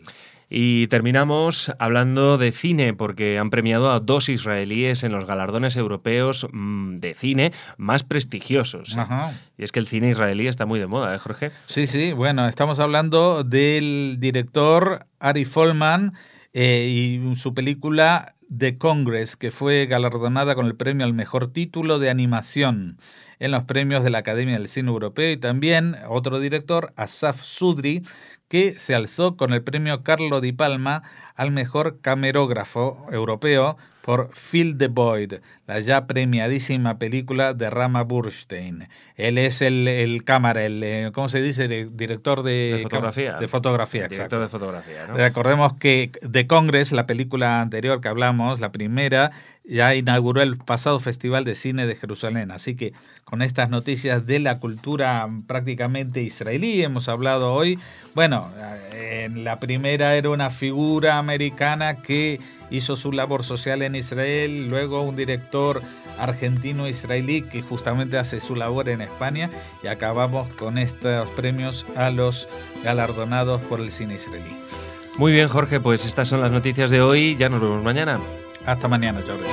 Y terminamos hablando de cine, porque han premiado a dos israelíes en los galardones europeos mmm, de cine más prestigiosos. Ajá. Y es que el cine israelí está muy de moda, ¿eh, Jorge? Sí, sí. Bueno, estamos hablando del director Ari Folman eh, y su película The Congress, que fue galardonada con el premio al mejor título de animación en los premios de la Academia del Cine Europeo, y también otro director, Asaf Sudri, que se alzó con el premio Carlo Di Palma al mejor camarógrafo europeo por Fill the Void, la ya premiadísima película de Rama Burstein. Él es el, el cámara, el, ¿cómo se dice? El director de, de fotografía. De fotografía, el exacto. Director de fotografía, ¿no? Recordemos que The Congress, la película anterior que hablamos, la primera, ya inauguró el pasado Festival de Cine de Jerusalén. Así que con estas noticias de la cultura prácticamente israelí hemos hablado hoy. Bueno, en la primera era una figura americana que hizo su labor social en Israel, luego un director argentino-israelí que justamente hace su labor en España, y acabamos con estos premios a los galardonados por el cine israelí. Muy bien, Jorge, pues estas son las noticias de hoy. Ya nos vemos mañana. Hasta mañana, Jordi.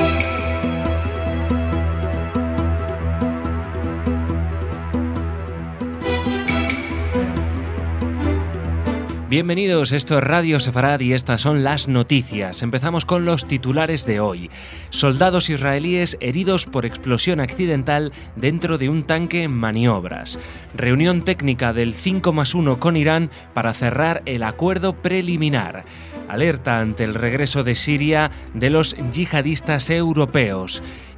Bienvenidos, esto es Radio Sefarad y estas son las noticias. Empezamos con los titulares de hoy. Soldados israelíes heridos por explosión accidental dentro de un tanque en maniobras. Reunión técnica del cinco más uno con Irán para cerrar el acuerdo preliminar. Alerta ante el regreso de Siria de los yihadistas europeos.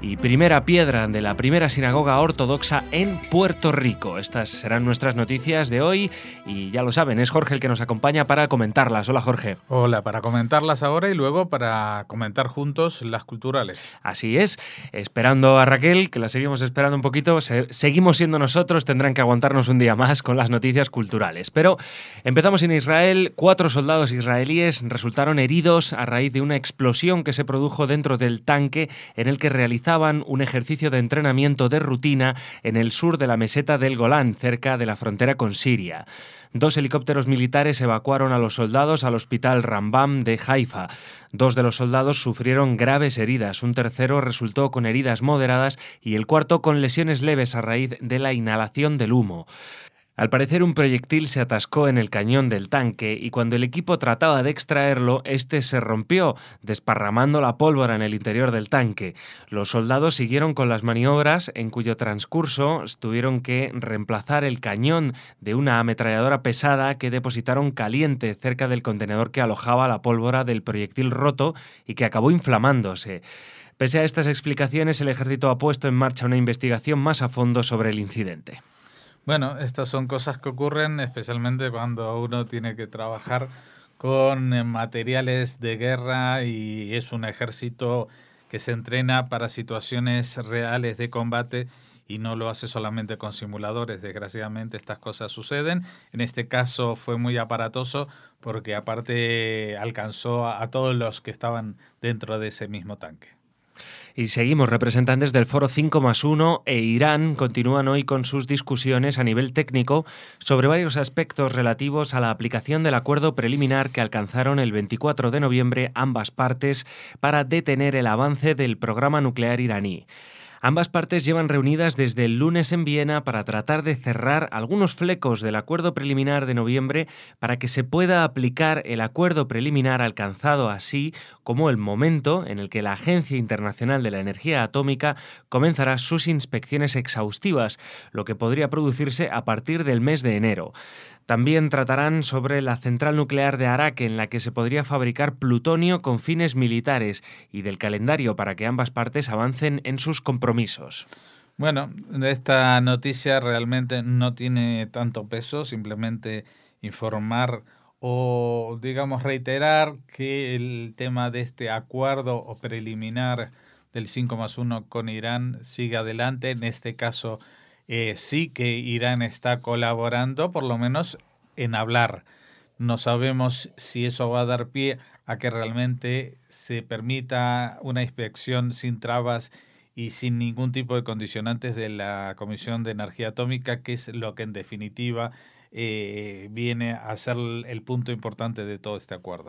y primera piedra de la primera sinagoga ortodoxa en Puerto Rico. Estas serán nuestras noticias de hoy y ya lo saben, es Jorge el que nos acompaña para comentarlas. Hola, Jorge. Hola, para comentarlas ahora y luego para comentar juntos las culturales. Así es, esperando a Raquel, que la seguimos esperando un poquito, se- seguimos siendo nosotros, tendrán que aguantarnos un día más con las noticias culturales. Pero empezamos en Israel. Cuatro soldados israelíes resultaron heridos a raíz de una explosión que se produjo dentro del tanque en el que realizaban un ejercicio de entrenamiento de rutina en el sur de la meseta del Golán, cerca de la frontera con Siria. Dos helicópteros militares evacuaron a los soldados al hospital Rambam de Haifa. Dos de los soldados sufrieron graves heridas, un tercero resultó con heridas moderadas y el cuarto con lesiones leves a raíz de la inhalación del humo. Al parecer, un proyectil se atascó en el cañón del tanque y cuando el equipo trataba de extraerlo, este se rompió, desparramando la pólvora en el interior del tanque. Los soldados siguieron con las maniobras, en cuyo transcurso tuvieron que reemplazar el cañón de una ametralladora pesada que depositaron caliente cerca del contenedor que alojaba la pólvora del proyectil roto y que acabó inflamándose. Pese a estas explicaciones, el ejército ha puesto en marcha una investigación más a fondo sobre el incidente. Bueno, estas son cosas que ocurren especialmente cuando uno tiene que trabajar con eh, materiales de guerra y es un ejército que se entrena para situaciones reales de combate y no lo hace solamente con simuladores. Desgraciadamente estas cosas suceden. En este caso fue muy aparatoso porque aparte alcanzó a, a todos los que estaban dentro de ese mismo tanque. Y seguimos, representantes del Foro cinco más uno e Irán continúan hoy con sus discusiones a nivel técnico sobre varios aspectos relativos a la aplicación del acuerdo preliminar que alcanzaron el veinticuatro de noviembre ambas partes para detener el avance del programa nuclear iraní. Ambas partes llevan reunidas desde el lunes en Viena para tratar de cerrar algunos flecos del acuerdo preliminar de noviembre para que se pueda aplicar el acuerdo preliminar alcanzado, así como el momento en el que la Agencia Internacional de la Energía Atómica comenzará sus inspecciones exhaustivas, lo que podría producirse a partir del mes de enero. También tratarán sobre la central nuclear de Arak, en la que se podría fabricar plutonio con fines militares, y del calendario para que ambas partes avancen en sus compromisos. Bueno, esta noticia realmente no tiene tanto peso, simplemente informar o, digamos, reiterar que el tema de este acuerdo o preliminar del cinco más uno con Irán sigue adelante. En este caso, Eh, sí que Irán está colaborando, por lo menos en hablar. No sabemos si eso va a dar pie a que realmente se permita una inspección sin trabas y sin ningún tipo de condicionantes de la Comisión de Energía Atómica, que es lo que en definitiva eh, viene a ser el punto importante de todo este acuerdo.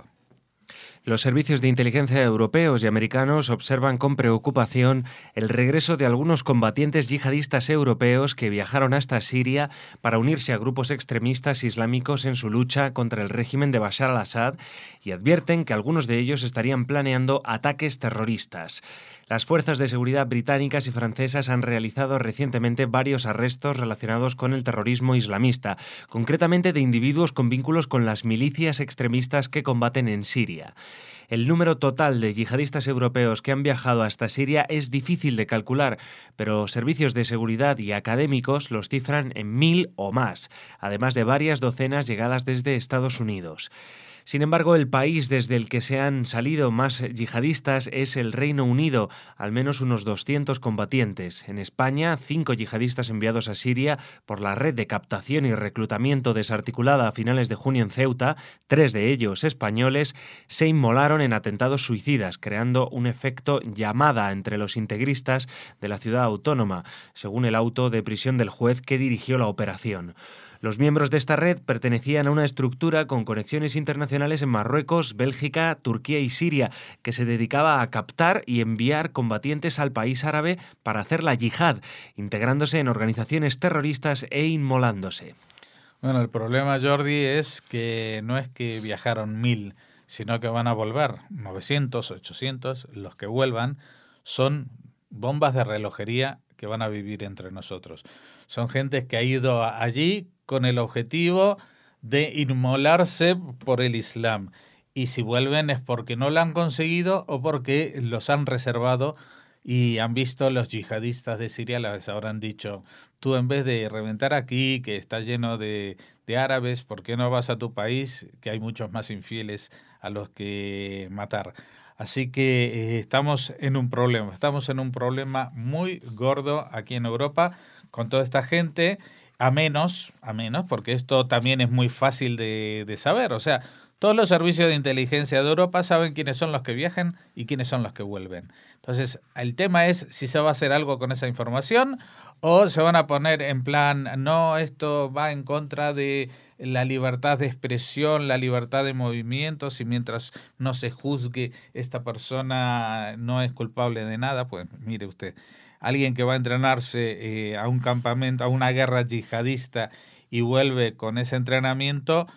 Los servicios de inteligencia europeos y americanos observan con preocupación el regreso de algunos combatientes yihadistas europeos que viajaron hasta Siria para unirse a grupos extremistas islámicos en su lucha contra el régimen de Bashar al-Assad y advierten que algunos de ellos estarían planeando ataques terroristas. Las fuerzas de seguridad británicas y francesas han realizado recientemente varios arrestos relacionados con el terrorismo islamista, concretamente de individuos con vínculos con las milicias extremistas que combaten en Siria. El número total de yihadistas europeos que han viajado hasta Siria es difícil de calcular, pero servicios de seguridad y académicos los cifran en mil o más, además de varias docenas llegadas desde Estados Unidos. Sin embargo, el país desde el que se han salido más yihadistas es el Reino Unido, al menos unos doscientos combatientes. En España, cinco yihadistas enviados a Siria por la red de captación y reclutamiento desarticulada a finales de junio en Ceuta, tres de ellos españoles, se inmolaron en atentados suicidas, creando un efecto llamada entre los integristas de la ciudad autónoma, según el auto de prisión del juez que dirigió la operación. Los miembros de esta red pertenecían a una estructura con conexiones internacionales en Marruecos, Bélgica, Turquía y Siria, que se dedicaba a captar y enviar combatientes al país árabe para hacer la yihad, integrándose en organizaciones terroristas e inmolándose. Bueno, el problema, Jordi, es que no es que viajaron mil, sino que van a volver novecientos, ochocientos. Los que vuelvan son bombas de relojería que van a vivir entre nosotros. Son gente que ha ido allí con el objetivo de inmolarse por el Islam. Y si vuelven es porque no lo han conseguido o porque los han reservado y han visto los yihadistas de Siria, les habrán dicho, tú en vez de reventar aquí, que está lleno de, de árabes, ¿por qué no vas a tu país, que hay muchos más infieles a los que matar? Así que eh, estamos en un problema, estamos en un problema muy gordo aquí en Europa con toda esta gente, a menos, a menos, porque esto también es muy fácil de, de saber, o sea, todos los servicios de inteligencia de Europa saben quiénes son los que viajan y quiénes son los que vuelven. Entonces, el tema es si se va a hacer algo con esa información o se van a poner en plan, no, esto va en contra de la libertad de expresión, la libertad de movimientos, y mientras no se juzgue esta persona no es culpable de nada. Pues mire usted, alguien que va a entrenarse eh, a un campamento, a una guerra yihadista y vuelve con ese entrenamiento,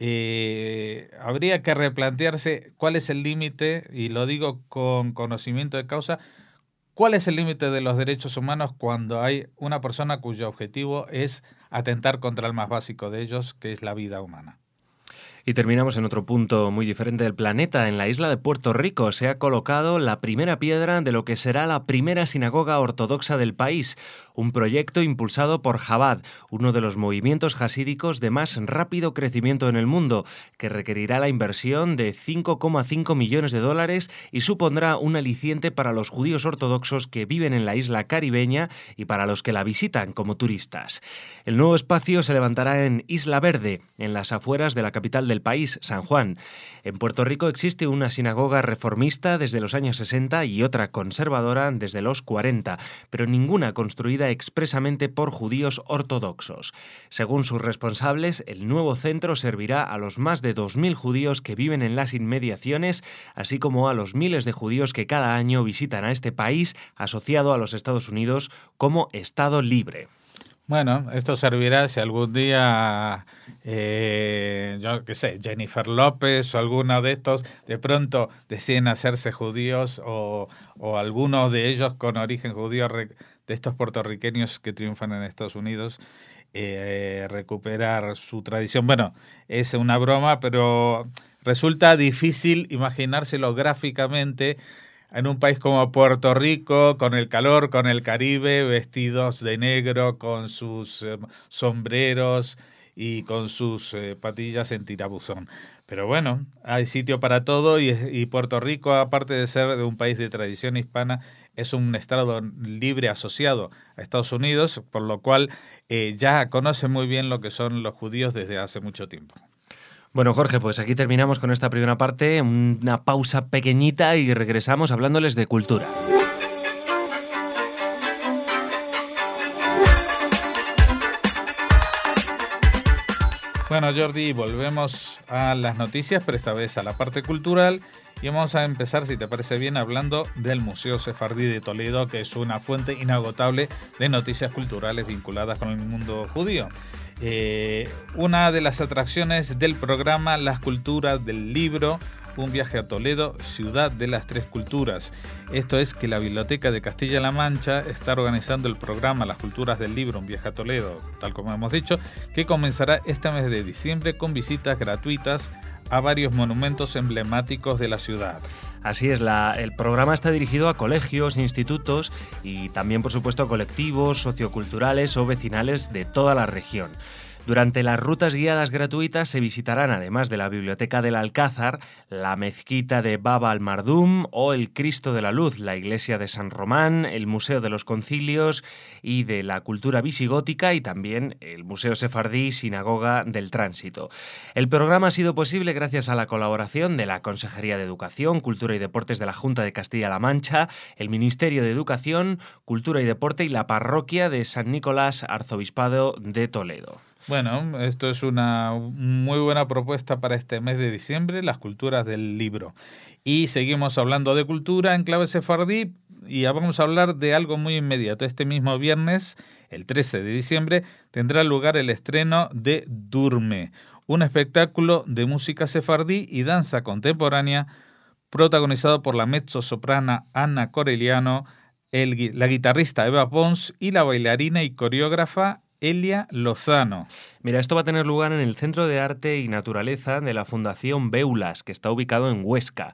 Eh, habría que replantearse cuál es el límite, y lo digo con conocimiento de causa, cuál es el límite de los derechos humanos cuando hay una persona cuyo objetivo es atentar contra el más básico de ellos, que es la vida humana. Y terminamos en otro punto muy diferente del planeta. En la isla de Puerto Rico se ha colocado la primera piedra de lo que será la primera sinagoga ortodoxa del país, un proyecto impulsado por Chabad, uno de los movimientos jasídicos de más rápido crecimiento en el mundo, que requerirá la inversión de cinco coma cinco millones de dólares y supondrá un aliciente para los judíos ortodoxos que viven en la isla caribeña y para los que la visitan como turistas. El nuevo espacio se levantará en Isla Verde, en las afueras de la capital del país, San Juan. En Puerto Rico existe una sinagoga reformista desde los años sesenta y otra conservadora desde los cuarenta, pero ninguna construida expresamente por judíos ortodoxos. Según sus responsables, el nuevo centro servirá a los más de dos mil judíos que viven en las inmediaciones, así como a los miles de judíos que cada año visitan a este país asociado a los Estados Unidos como Estado libre. Bueno, esto servirá si algún día, eh, yo qué sé, Jennifer López o alguno de estos de pronto deciden hacerse judíos, o, o alguno de ellos con origen judío, de estos puertorriqueños que triunfan en Estados Unidos, eh, recuperar su tradición. Bueno, es una broma, pero resulta difícil imaginárselo gráficamente en un país como Puerto Rico, con el calor, con el Caribe, vestidos de negro, con sus eh, sombreros y con sus eh, patillas en tirabuzón. Pero bueno, hay sitio para todo, y, y Puerto Rico, aparte de ser de un país de tradición hispana, es un estado libre asociado a Estados Unidos, por lo cual eh, ya conoce muy bien lo que son los judíos desde hace mucho tiempo. Bueno, Jorge, pues aquí terminamos con esta primera parte, una pausa pequeñita y regresamos hablándoles de cultura. Bueno, Jordi, volvemos a las noticias, pero esta vez a la parte cultural, y vamos a empezar, si te parece bien, hablando del Museo Sefardí de Toledo, que es una fuente inagotable de noticias culturales vinculadas con el mundo judío. Eh, una de las atracciones del programa Las Culturas del Libro, un viaje a Toledo, ciudad de las tres culturas. Esto es que la Biblioteca de Castilla-La Mancha está organizando el programa Las Culturas del Libro, un viaje a Toledo, tal como hemos dicho, que comenzará este mes de diciembre con visitas gratuitas a varios monumentos emblemáticos de la ciudad. Así es, la, el programa está dirigido a colegios, institutos y también, por supuesto, a colectivos socioculturales o vecinales de toda la región. Durante las rutas guiadas gratuitas se visitarán, además de la Biblioteca del Alcázar, la Mezquita de Baba al-Mardum o el Cristo de la Luz, la Iglesia de San Román, el Museo de los Concilios y de la Cultura Visigótica y también el Museo Sefardí Sinagoga del Tránsito. El programa ha sido posible gracias a la colaboración de la Consejería de Educación, Cultura y Deportes de la Junta de Castilla-La Mancha, el Ministerio de Educación, Cultura y Deporte y la Parroquia de San Nicolás, Arzobispado de Toledo. Bueno, esto es una muy buena propuesta para este mes de diciembre, las culturas del libro. Y seguimos hablando de cultura en clave sefardí, y vamos a hablar de algo muy inmediato. Este mismo viernes, el trece de diciembre, tendrá lugar el estreno de Durme, un espectáculo de música sefardí y danza contemporánea protagonizado por la mezzosoprana Ana Coreliano, el, la guitarrista Eva Pons y la bailarina y coreógrafa Elia Lozano. Mira, esto va a tener lugar en el Centro de Arte y Naturaleza de la Fundación Beulas, que está ubicado en Huesca.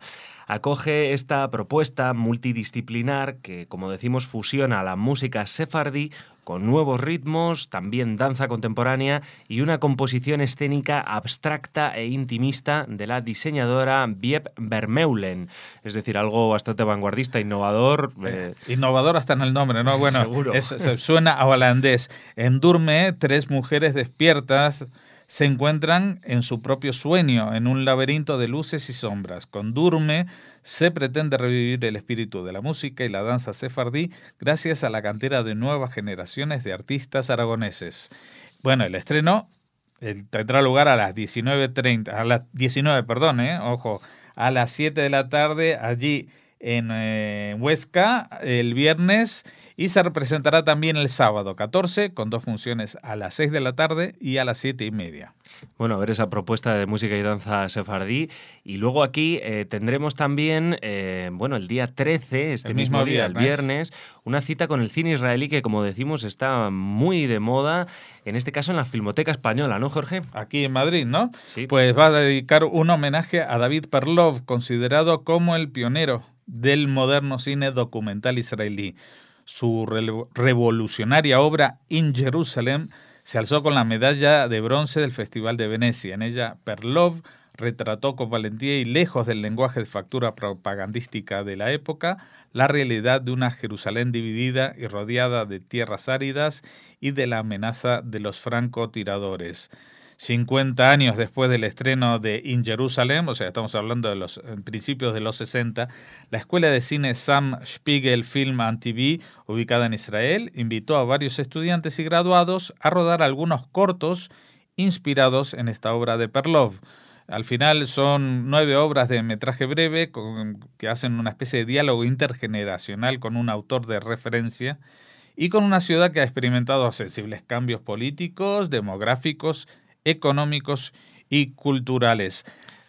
acoge esta propuesta multidisciplinar que, como decimos, fusiona la música sefardí con nuevos ritmos, también danza contemporánea y una composición escénica abstracta e intimista de la diseñadora Wiebe Vermeulen. Es decir, algo bastante vanguardista, innovador. Eh, eh, innovador hasta en el nombre, ¿no? Bueno, seguro. Es, suena a holandés. En Durme, tres mujeres despiertas se encuentran en su propio sueño, en un laberinto de luces y sombras. Con Durme se pretende revivir el espíritu de la música y la danza sefardí gracias a la cantera de nuevas generaciones de artistas aragoneses. Bueno, el estreno el, tendrá lugar a las diecinueve treinta, a las diecinueve, perdón, eh, ojo, a las siete de la tarde allí en eh, Huesca el viernes, y se representará también el sábado catorce con dos funciones a las seis de la tarde y a las siete y media. Bueno, a ver esa propuesta de música y danza sefardí. Y luego aquí eh, tendremos también, eh, bueno, el día trece, este el mismo, mismo día, viernes. el viernes, una cita con el cine israelí que, como decimos, está muy de moda, en este caso en la Filmoteca Española, ¿no, Jorge? Aquí en Madrid, ¿no? Sí. Pues va a dedicar un homenaje a David Perlov, considerado como el pionero del moderno cine documental israelí. Su re- revolucionaria obra In Jerusalem se alzó con la medalla de bronce del Festival de Venecia. En ella, Perlov retrató con valentía y lejos del lenguaje de factura propagandística de la época la realidad de una Jerusalén dividida y rodeada de tierras áridas y de la amenaza de los francotiradores. cincuenta años después del estreno de In Jerusalem, o sea, estamos hablando de los principios de los sesenta, la escuela de cine Sam Spiegel Film and T V, ubicada en Israel, invitó a varios estudiantes y graduados a rodar algunos cortos inspirados en esta obra de Perlov. Al final son nueve obras de metraje breve con, que hacen una especie de diálogo intergeneracional con un autor de referencia y con una ciudad que ha experimentado sensibles cambios políticos, demográficos, económicos y culturales.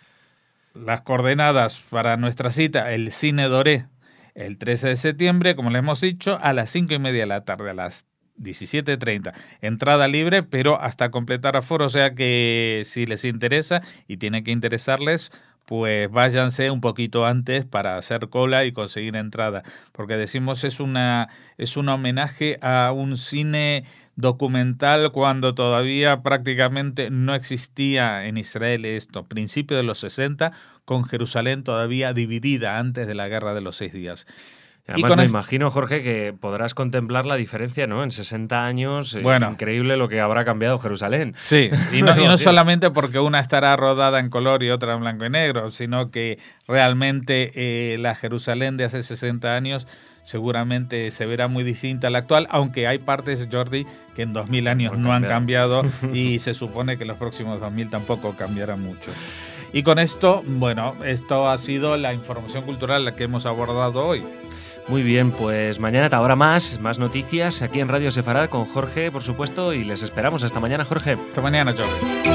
Las coordenadas para nuestra cita, el Cine Doré, el trece de septiembre, como le hemos dicho, a las cinco y media de la tarde, a las diecisiete treinta. Entrada libre, pero hasta completar aforo, o sea que si les interesa, y tiene que interesarles, pues váyanse un poquito antes para hacer cola y conseguir entrada, porque decimos es una es un homenaje a un cine documental cuando todavía prácticamente no existía en Israel esto, principio de los sesenta, con Jerusalén todavía dividida antes de la Guerra de los Seis Días. Además me imagino, Jorge, que podrás contemplar la diferencia, ¿no? En sesenta años, bueno, eh, increíble lo que habrá cambiado Jerusalén. Sí, y no, y no solamente porque una estará rodada en color y otra en blanco y negro, sino que realmente eh, la Jerusalén de hace sesenta años seguramente se verá muy distinta a la actual, aunque hay partes, Jordi, que en dos mil años no han cambiado y se supone que los próximos dos mil tampoco cambiarán mucho. Y con esto, bueno, esto ha sido la información cultural la que hemos abordado hoy. Muy bien, pues mañana habrá más, más noticias aquí en Radio Sefarad con Jorge, por supuesto, y les esperamos. Hasta mañana, Jorge. Hasta mañana, Jorge.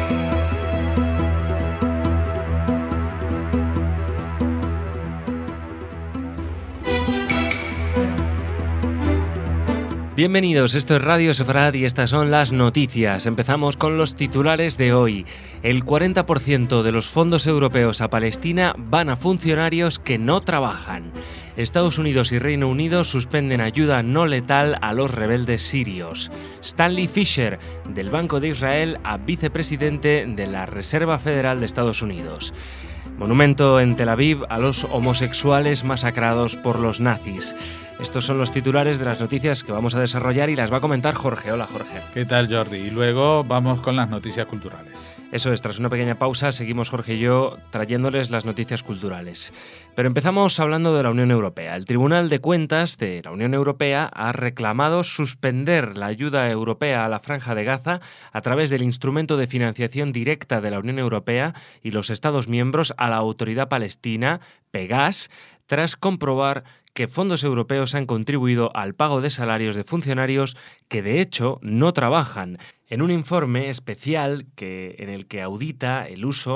Bienvenidos, esto es Radio Sefarad y estas son las noticias. Empezamos con los titulares de hoy. El cuarenta por ciento de los fondos europeos a Palestina van a funcionarios que no trabajan. Estados Unidos y Reino Unido suspenden ayuda no letal a los rebeldes sirios. Stanley Fischer, del Banco de Israel a vicepresidente de la Reserva Federal de Estados Unidos. Monumento en Tel Aviv a los homosexuales masacrados por los nazis. Estos son los titulares de las noticias que vamos a desarrollar y las va a comentar Jorge. Hola, Jorge. ¿Qué tal, Jordi? Y luego vamos con las noticias culturales. Eso es, tras una pequeña pausa seguimos Jorge y yo trayéndoles las noticias culturales. Pero empezamos hablando de la Unión Europea. El Tribunal de Cuentas de la Unión Europea ha reclamado suspender la ayuda europea a la Franja de Gaza a través del instrumento de financiación directa de la Unión Europea y los Estados miembros a la Autoridad Palestina, Pegas, tras comprobar que fondos europeos han contribuido al pago de salarios de funcionarios que de hecho no trabajan, en un informe especial que, en el que audita el uso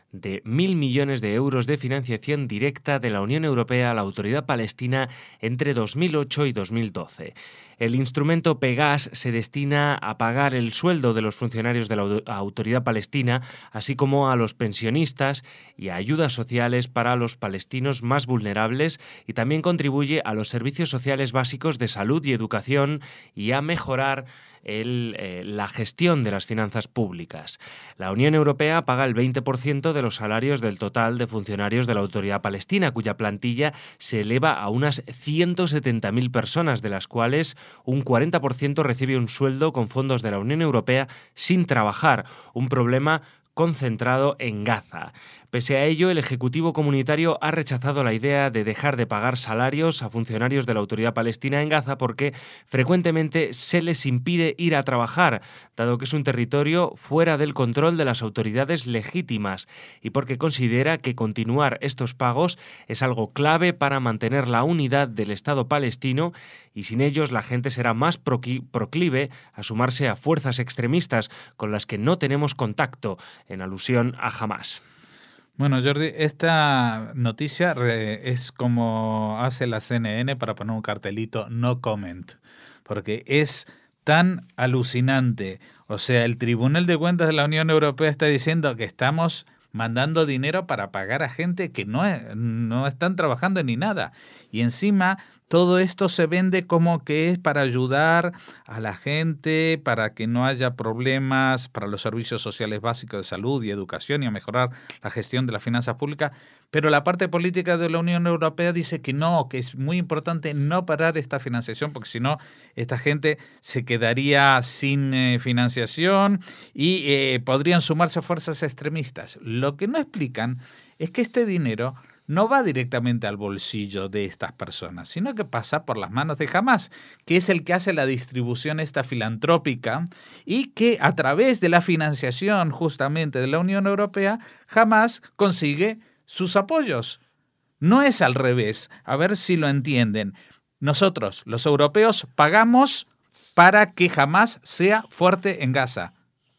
de mil millones de euros de financiación directa de la Unión Europea a la Autoridad Palestina entre dos mil ocho y dos mil doce. El instrumento Pegas se destina a pagar el sueldo de los funcionarios de la Autoridad Palestina, así como a los pensionistas y a ayudas sociales para los palestinos más vulnerables, y también contribuye a los servicios sociales básicos de salud y educación y a mejorar El, eh, la gestión de las finanzas públicas. La Unión Europea paga el veinte por ciento de los salarios del total de funcionarios de la Autoridad Palestina, cuya plantilla se eleva a unas ciento setenta mil personas, de las cuales un cuarenta por ciento recibe un sueldo con fondos de la Unión Europea sin trabajar, un problema concentrado en Gaza. Pese a ello, el Ejecutivo Comunitario ha rechazado la idea de dejar de pagar salarios a funcionarios de la Autoridad Palestina en Gaza porque frecuentemente se les impide ir a trabajar, dado que es un territorio fuera del control de las autoridades legítimas, y porque considera que continuar estos pagos es algo clave para mantener la unidad del Estado palestino, y sin ellos la gente será más proclive a sumarse a fuerzas extremistas con las que no tenemos contacto, en alusión a Hamás. Bueno, Jordi, esta noticia es como hace la C N N para poner un cartelito no comment, porque es tan alucinante. O sea, el Tribunal de Cuentas de la Unión Europea está diciendo que estamos mandando dinero para pagar a gente que no, no están trabajando ni nada. Y encima todo esto se vende como que es para ayudar a la gente, para que no haya problemas, para los servicios sociales básicos de salud y educación y a mejorar la gestión de las finanzas públicas. Pero la parte política de la Unión Europea dice que no, que es muy importante no parar esta financiación, porque si no, esta gente se quedaría sin eh, financiación y eh, podrían sumarse a fuerzas extremistas. Lo que no explican es que este dinero no va directamente al bolsillo de estas personas, sino que pasa por las manos de Hamás, que es el que hace la distribución esta filantrópica y que a través de la financiación justamente de la Unión Europea, Hamás consigue sus apoyos. No es al revés, a ver si lo entienden. Nosotros, los europeos, pagamos para que Hamás sea fuerte en Gaza.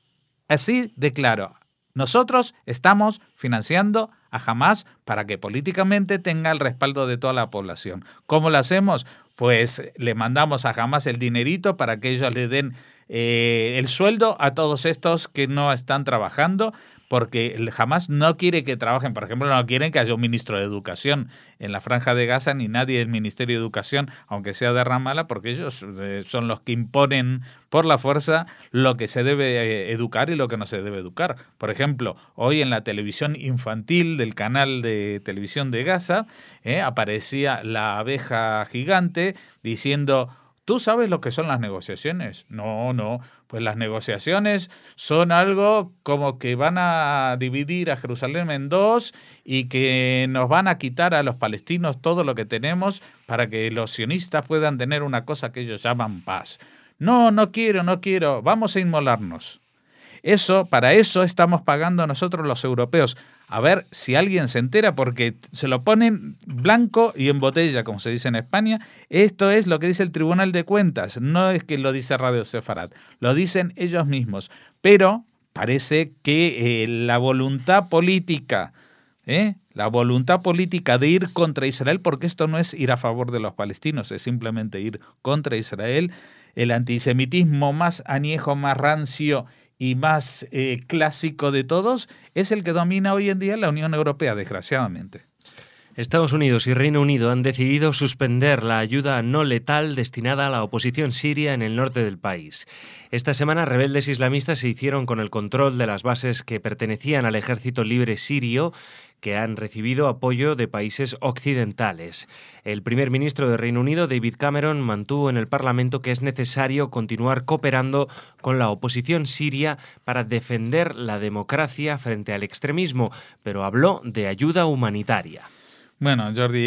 Así de claro. Nosotros estamos financiando a Hamás para que políticamente tenga el respaldo de toda la población. ¿Cómo lo hacemos? Pues le mandamos a Hamás el dinerito para que ellos le den eh, el sueldo a todos estos que no están trabajando, porque el Hamás no quiere que trabajen. Por ejemplo, no quieren que haya un ministro de Educación en la Franja de Gaza, ni nadie del Ministerio de Educación, aunque sea de Ramallah, porque ellos eh, son los que imponen por la fuerza lo que se debe eh, educar y lo que no se debe educar. Por ejemplo, hoy en la televisión infantil del canal de televisión de Gaza eh, aparecía la abeja gigante diciendo: ¿tú sabes lo que son las negociaciones? No, no. Pues las negociaciones son algo como que van a dividir a Jerusalén en dos y que nos van a quitar a los palestinos todo lo que tenemos para que los sionistas puedan tener una cosa que ellos llaman paz. No, no quiero, no quiero. Vamos a inmolarnos. Eso, para eso estamos pagando nosotros los europeos. A ver si alguien se entera, porque se lo ponen blanco y en botella, como se dice en España. Esto es lo que dice el Tribunal de Cuentas, no es que lo dice Radio Sefarad, lo dicen ellos mismos. Pero parece que eh, la voluntad política, ¿eh? la voluntad política de ir contra Israel, porque esto no es ir a favor de los palestinos, es simplemente ir contra Israel, el antisemitismo más añejo, más rancio y más eh, clásico de todos, es el que domina hoy en día la Unión Europea, desgraciadamente. Estados Unidos y Reino Unido han decidido suspender la ayuda no letal destinada a la oposición siria en el norte del país. Esta semana, rebeldes islamistas se hicieron con el control de las bases que pertenecían al Ejército Libre Sirio, que han recibido apoyo de países occidentales. El primer ministro de Reino Unido, David Cameron, mantuvo en el Parlamento que es necesario continuar cooperando con la oposición siria para defender la democracia frente al extremismo, pero habló de ayuda humanitaria. Bueno, Jordi,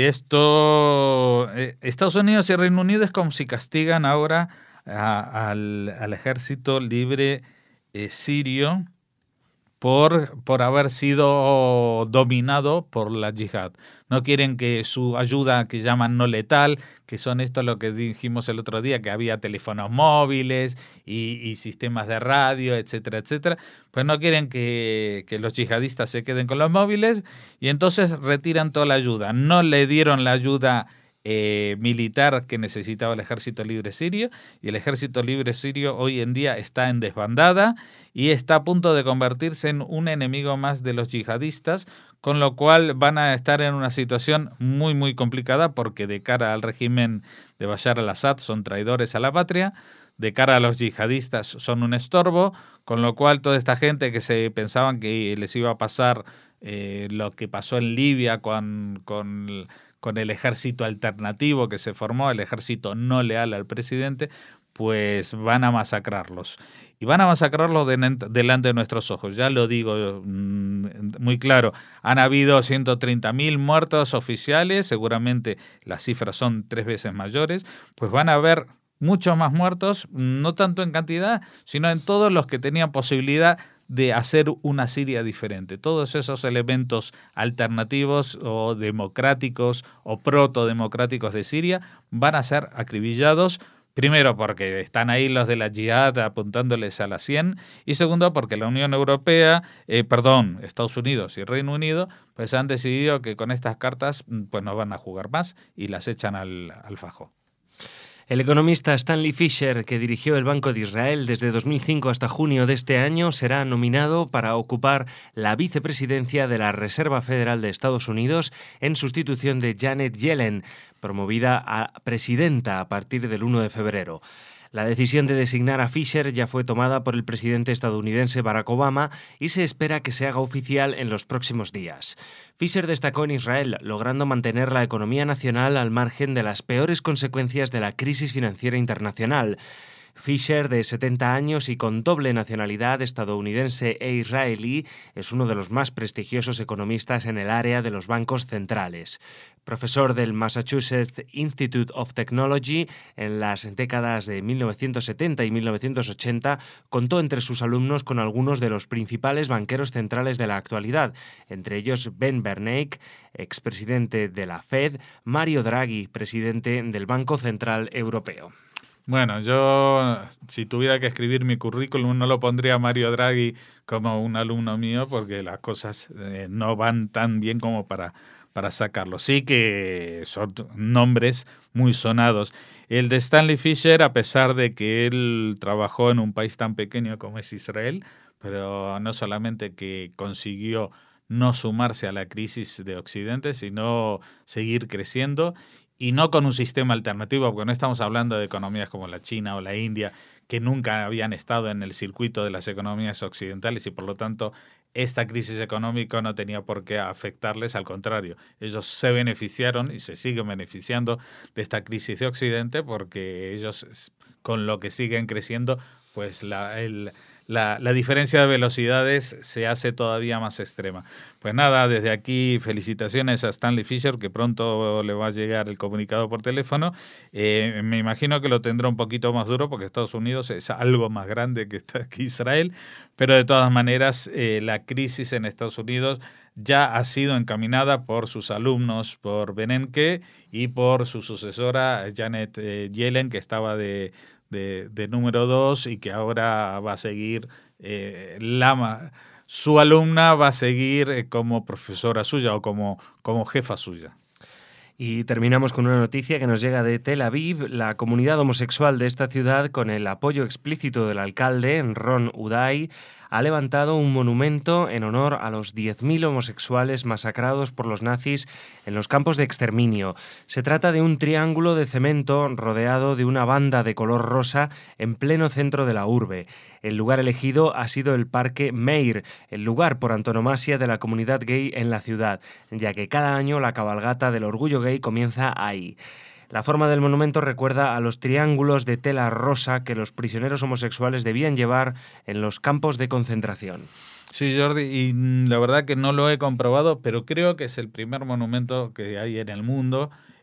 esto... Eh, Estados Unidos y Reino Unido es como si castigan ahora a, al, al Ejército Libre eh, Sirio por, por haber sido dominado por la yihad. No quieren que su ayuda, que llaman no letal, que son esto lo que dijimos el otro día, que había teléfonos móviles y, y sistemas de radio, etcétera, etcétera, pues no quieren que, que los yihadistas se queden con los móviles y entonces retiran toda la ayuda. No le dieron la ayuda Eh, militar que necesitaba el Ejército Libre Sirio, y el Ejército Libre Sirio hoy en día está en desbandada y está a punto de convertirse en un enemigo más de los yihadistas, con lo cual van a estar en una situación muy muy complicada, porque de cara al régimen de Bashar al-Assad son traidores a la patria, de cara a los yihadistas son un estorbo, con lo cual toda esta gente que se pensaban que les iba a pasar eh, lo que pasó en Libia con, con con el ejército alternativo que se formó, el ejército no leal al presidente, pues van a masacrarlos. Y van a masacrarlos de, delante de nuestros ojos, ya lo digo mmm, muy claro. Han habido ciento treinta mil muertos oficiales, seguramente las cifras son tres veces mayores, pues van a haber muchos más muertos, no tanto en cantidad, sino en todos los que tenían posibilidad de hacer una Siria diferente. Todos esos elementos alternativos o democráticos o protodemocráticos de Siria van a ser acribillados, primero porque están ahí los de la Jihad apuntándoles a la cien, y segundo porque la Unión Europea, eh, perdón, Estados Unidos y Reino Unido, pues han decidido que con estas cartas pues no van a jugar más y las echan al, al fajo. El economista Stanley Fischer, que dirigió el Banco de Israel desde dos mil cinco hasta junio de este año, será nominado para ocupar la vicepresidencia de la Reserva Federal de Estados Unidos en sustitución de Janet Yellen, promovida a presidenta a partir del uno de febrero. La decisión de designar a Fischer ya fue tomada por el presidente estadounidense Barack Obama y se espera que se haga oficial en los próximos días. Fischer destacó en Israel, logrando mantener la economía nacional al margen de las peores consecuencias de la crisis financiera internacional. Fischer, de setenta años y con doble nacionalidad estadounidense e israelí, es uno de los más prestigiosos economistas en el área de los bancos centrales. Profesor del Massachusetts Institute of Technology en las décadas de mil novecientos setenta y mil novecientos ochenta, contó entre sus alumnos con algunos de los principales banqueros centrales de la actualidad, entre ellos Ben Bernanke, expresidente de la Fed, Mario Draghi, presidente del Banco Central Europeo. Bueno, yo si tuviera que escribir mi currículum no lo pondría a Mario Draghi como un alumno mío, porque las cosas eh, no van tan bien como para, para sacarlo. Sí que son nombres muy sonados. El de Stanley Fischer, a pesar de que él trabajó en un país tan pequeño como es Israel, pero no solamente que consiguió no sumarse a la crisis de Occidente, sino seguir creciendo, y no con un sistema alternativo, porque no estamos hablando de economías como la China o la India, que nunca habían estado en el circuito de las economías occidentales y por lo tanto esta crisis económica no tenía por qué afectarles, al contrario, ellos se beneficiaron y se siguen beneficiando de esta crisis de Occidente, porque ellos, con lo que siguen creciendo, pues la, el, la, la diferencia de velocidades se hace todavía más extrema. Pues nada, desde aquí felicitaciones a Stanley Fischer, que pronto le va a llegar el comunicado por teléfono. Eh, me imagino que lo tendrá un poquito más duro porque Estados Unidos es algo más grande que, que Israel, pero de todas maneras eh, la crisis en Estados Unidos ya ha sido encaminada por sus alumnos, por Bernanke y por su sucesora Janet eh, Yellen, que estaba de, de, de número dos y que ahora va a seguir eh, la... Su alumna va a seguir como profesora suya o como, como jefa suya. Y terminamos con una noticia que nos llega de Tel Aviv. La comunidad homosexual de esta ciudad, con el apoyo explícito del alcalde, Ron Uday, ha levantado un monumento en honor a los diez mil homosexuales masacrados por los nazis en los campos de exterminio. Se trata de un triángulo de cemento rodeado de una banda de color rosa en pleno centro de la urbe. El lugar elegido ha sido el Parque Meir, el lugar por antonomasia de la comunidad gay en la ciudad, ya que cada año la cabalgata del orgullo gay comienza ahí. La forma del monumento recuerda a los triángulos de tela rosa que los prisioneros homosexuales debían llevar en los campos de concentración. Sí, Jordi, y la verdad que no lo he comprobado, pero creo que es el primer monumento que hay en el mundo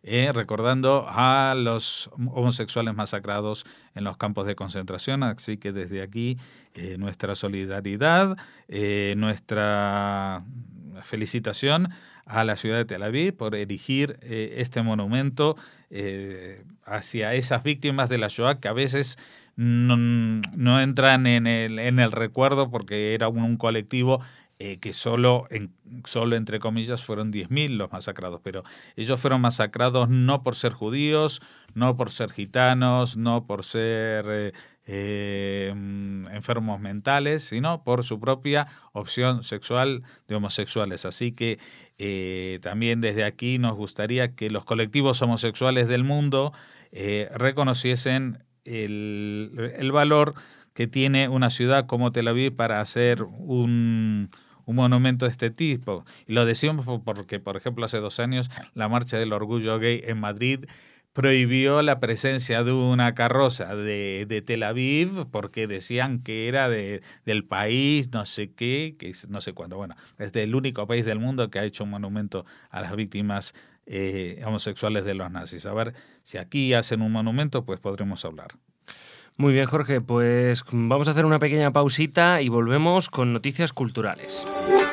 eh, recordando a los homosexuales masacrados en los campos de concentración. Así que desde aquí eh, nuestra solidaridad, eh, nuestra felicitación a la ciudad de Tel Aviv por erigir eh, este monumento eh, hacia esas víctimas de la Shoah que a veces no, no entran en el, en el recuerdo porque era un, un colectivo eh, que solo, en, solo, entre comillas, fueron diez mil los masacrados, pero ellos fueron masacrados no por ser judíos, no por ser gitanos, no por ser eh, eh, enfermos mentales, sino por su propia opción sexual de homosexuales. Así que eh, también desde aquí nos gustaría que los colectivos homosexuales del mundo eh, reconociesen el, el valor que tiene una ciudad como Tel Aviv para hacer un... un monumento de este tipo. Y lo decimos porque, por ejemplo, hace dos años la Marcha del Orgullo Gay en Madrid prohibió la presencia de una carroza de, de Tel Aviv porque decían que era de, del país no sé qué, que no sé cuándo. Bueno, es el único país del mundo que ha hecho un monumento a las víctimas eh, homosexuales de los nazis. A ver, si aquí hacen un monumento, pues podremos hablar. Muy bien, Jorge, pues vamos a hacer una pequeña pausita y volvemos con noticias culturales.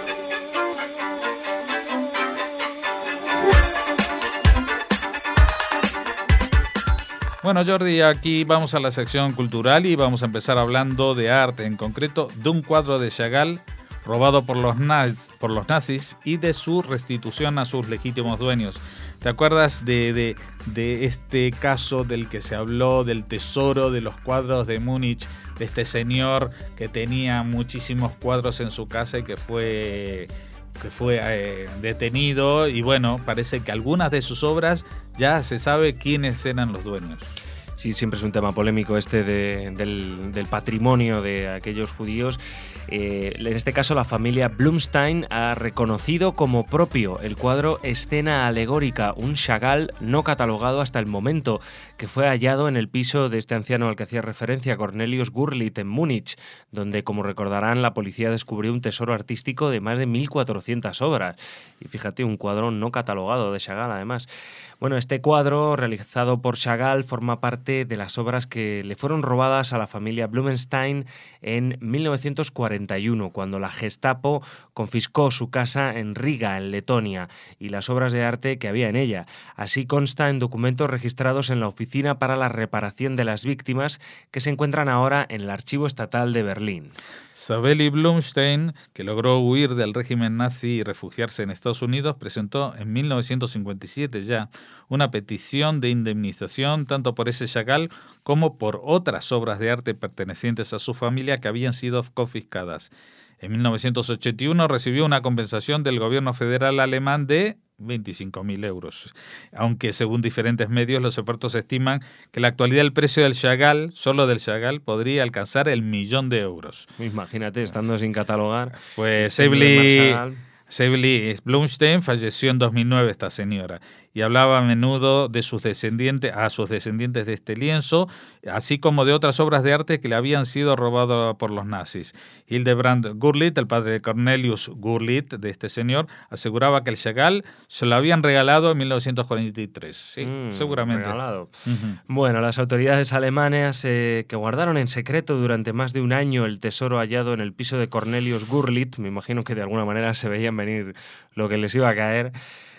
Bueno, Jordi, aquí vamos a la sección cultural y vamos a empezar hablando de arte, en concreto de un cuadro de Chagall robado por los, naz- por los nazis y de su restitución a sus legítimos dueños. ¿Te acuerdas de, de, de este caso del que se habló, del tesoro de los cuadros de Múnich, de este señor que tenía muchísimos cuadros en su casa y que fue, que fue eh, detenido? Y bueno, parece que algunas de sus obras ya se sabe quiénes eran los dueños. Sí, siempre es un tema polémico este de, del, del patrimonio de aquellos judíos. Eh, en este caso, la familia Blumstein ha reconocido como propio el cuadro Escena Alegórica, un Chagall no catalogado hasta el momento, que fue hallado en el piso de este anciano al que hacía referencia, Cornelius Gurlitt, en Múnich, donde, como recordarán, la policía descubrió un tesoro artístico de más de mil cuatrocientas obras. Y fíjate, un cuadro no catalogado de Chagall, además. Bueno, este cuadro, realizado por Chagall, forma parte de las obras que le fueron robadas a la familia Blumenstein en mil novecientos cuarenta y uno, cuando la Gestapo confiscó su casa en Riga, en Letonia, y las obras de arte que había en ella. Así consta en documentos registrados en la Oficina para la Reparación de las Víctimas, que se encuentran ahora en el Archivo Estatal de Berlín. Savelli Blumstein, que logró huir del régimen nazi y refugiarse en Estados Unidos, presentó en mil novecientos cincuenta y siete ya una petición de indemnización tanto por ese Chagall como por otras obras de arte pertenecientes a su familia que habían sido confiscadas. En mil novecientos ochenta y uno recibió una compensación del gobierno federal alemán de veinticinco mil euros, aunque según diferentes medios los expertos estiman que en la actualidad el precio del Chagall, solo del Chagall, podría alcanzar el millón de euros. Imagínate, estando sin catalogar. Pues Savelli Savelli Blumstein falleció en dos mil nueve, esta señora, y hablaba a menudo de sus descendientes, a sus descendientes de este lienzo, así como de otras obras de arte que le habían sido robadas por los nazis. Hildebrand Gurlitt, el padre de Cornelius Gurlitt, de este señor, aseguraba que el Chagall se lo habían regalado en mil novecientos cuarenta y tres. Sí, mm, seguramente. Regalado. Uh-huh. Bueno, las autoridades alemanas eh, que guardaron en secreto durante más de un año el tesoro hallado en el piso de Cornelius Gurlitt, me imagino que de alguna manera se veían venir lo que les iba a caer.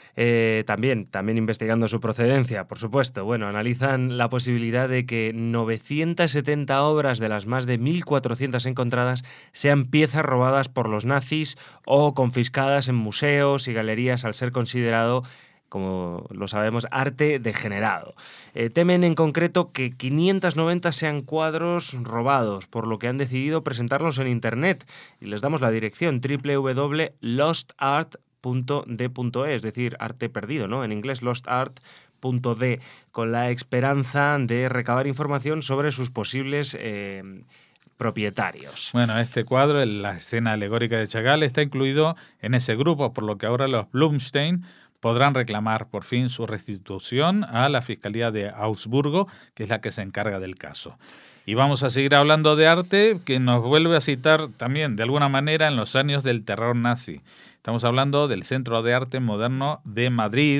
Eh, también, también investigando su procedencia, por supuesto. Bueno, analizan la posibilidad de que novecientas setenta obras de las más de mil cuatrocientas encontradas sean piezas robadas por los nazis o confiscadas en museos y galerías al ser considerado, como lo sabemos, arte degenerado. Eh, temen en concreto que quinientos noventa sean cuadros robados, por lo que han decidido presentarlos en Internet. Y les damos la dirección doble u doble u doble u punto lost art punto d punto e, es decir, arte perdido, ¿no? En inglés, lost art punto d, con la esperanza de recabar información sobre sus posibles eh, propietarios. Bueno, este cuadro, la escena alegórica de Chagall, está incluido en ese grupo, por lo que ahora los Blumstein podrán reclamar por fin su restitución a la Fiscalía de Augsburgo, que es la que se encarga del caso. Y vamos a seguir hablando de arte, que nos vuelve a citar también, de alguna manera, en los años del terror nazi. Estamos hablando del Centro de Arte Moderno de Madrid,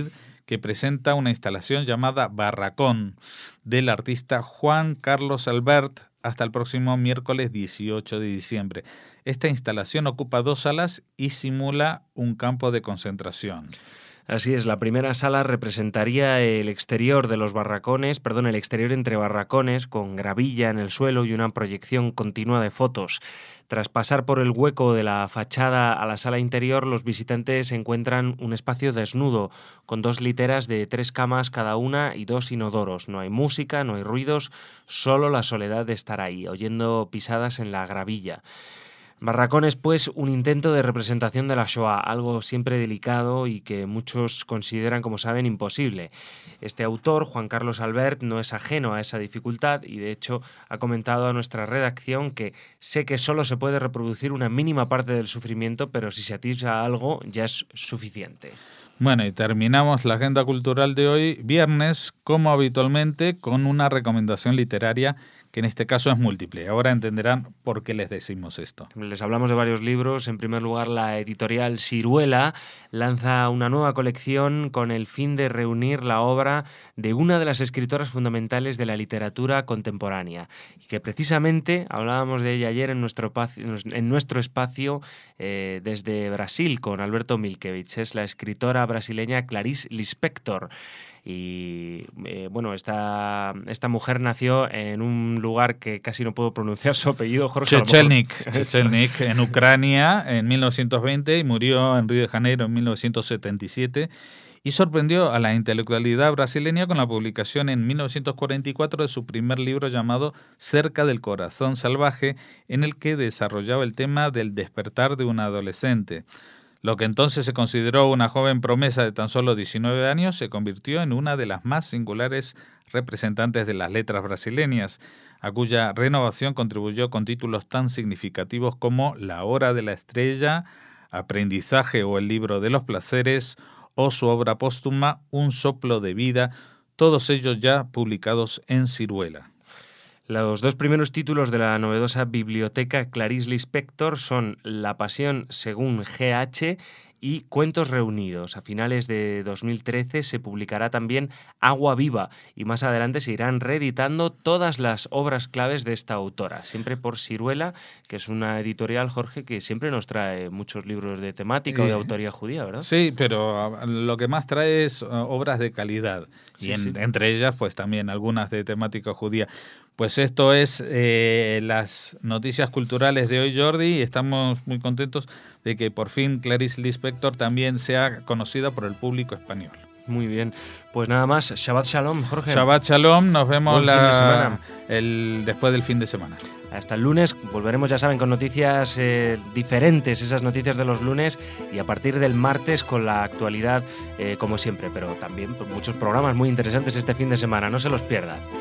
que presenta una instalación llamada Barracón del artista Juan Carlos Albert hasta el próximo miércoles dieciocho de diciembre. Esta instalación ocupa dos salas y simula un campo de concentración. Así es, la primera sala representaría el exterior de los barracones, perdón, el exterior entre barracones, con gravilla en el suelo y una proyección continua de fotos. Tras pasar por el hueco de la fachada a la sala interior, los visitantes encuentran un espacio desnudo, con dos literas de tres camas cada una y dos inodoros. No hay música, no hay ruidos, solo la soledad de estar ahí, oyendo pisadas en la gravilla. Barracón es, pues, un intento de representación de la Shoah, algo siempre delicado y que muchos consideran, como saben, imposible. Este autor, Juan Carlos Albert, no es ajeno a esa dificultad y, de hecho, ha comentado a nuestra redacción que sé que solo se puede reproducir una mínima parte del sufrimiento, pero si se atisba algo ya es suficiente. Bueno, y terminamos la agenda cultural de hoy, viernes, como habitualmente, con una recomendación literaria que en este caso es múltiple. Ahora entenderán por qué les decimos esto. Les hablamos de varios libros. En primer lugar, la editorial Siruela lanza una nueva colección con el fin de reunir la obra de una de las escritoras fundamentales de la literatura contemporánea, y que precisamente hablábamos de ella ayer en nuestro, en nuestro espacio eh, desde Brasil con Alberto Milkevich. Es la escritora brasileña Clarice Lispector. Y eh, bueno, esta, esta mujer nació en un lugar que casi no puedo pronunciar su apellido, Jorge. Chechelnik, Chechelnik en Ucrania en mil novecientos veinte y murió en Río de Janeiro en mil novecientos setenta y siete. Y sorprendió a la intelectualidad brasileña con la publicación en mil novecientos cuarenta y cuatro de su primer libro llamado Cerca del corazón salvaje, en el que desarrollaba el tema del despertar de una adolescente. Lo que entonces se consideró una joven promesa de tan solo diecinueve años se convirtió en una de las más singulares representantes de las letras brasileñas, a cuya renovación contribuyó con títulos tan significativos como La hora de la estrella, Aprendizaje o El libro de los placeres, o su obra póstuma Un soplo de vida, todos ellos ya publicados en Siruela. Los dos primeros títulos de la novedosa biblioteca Clarice Lispector son La pasión según G H y Cuentos reunidos. A finales de dos mil trece se publicará también Agua viva y más adelante se irán reeditando todas las obras claves de esta autora, siempre por Siruela, que es una editorial, Jorge, que siempre nos trae muchos libros de temática eh, o de autoría judía, ¿verdad? Sí, pero lo que más trae es uh, obras de calidad, sí, y en, sí. entre ellas pues también algunas de temática judía. Pues esto es eh, las noticias culturales de hoy, Jordi, y estamos muy contentos de que por fin Clarice Lispector también sea conocida por el público español. Muy bien, pues nada más, Shabbat Shalom, Jorge. Shabbat Shalom, nos vemos Buen la, fin de semana. El, después del fin de semana. Hasta el lunes, volveremos, ya saben, con noticias eh, diferentes, esas noticias de los lunes, y a partir del martes con la actualidad, eh, como siempre, pero también pues, muchos programas muy interesantes este fin de semana, no se los pierdan.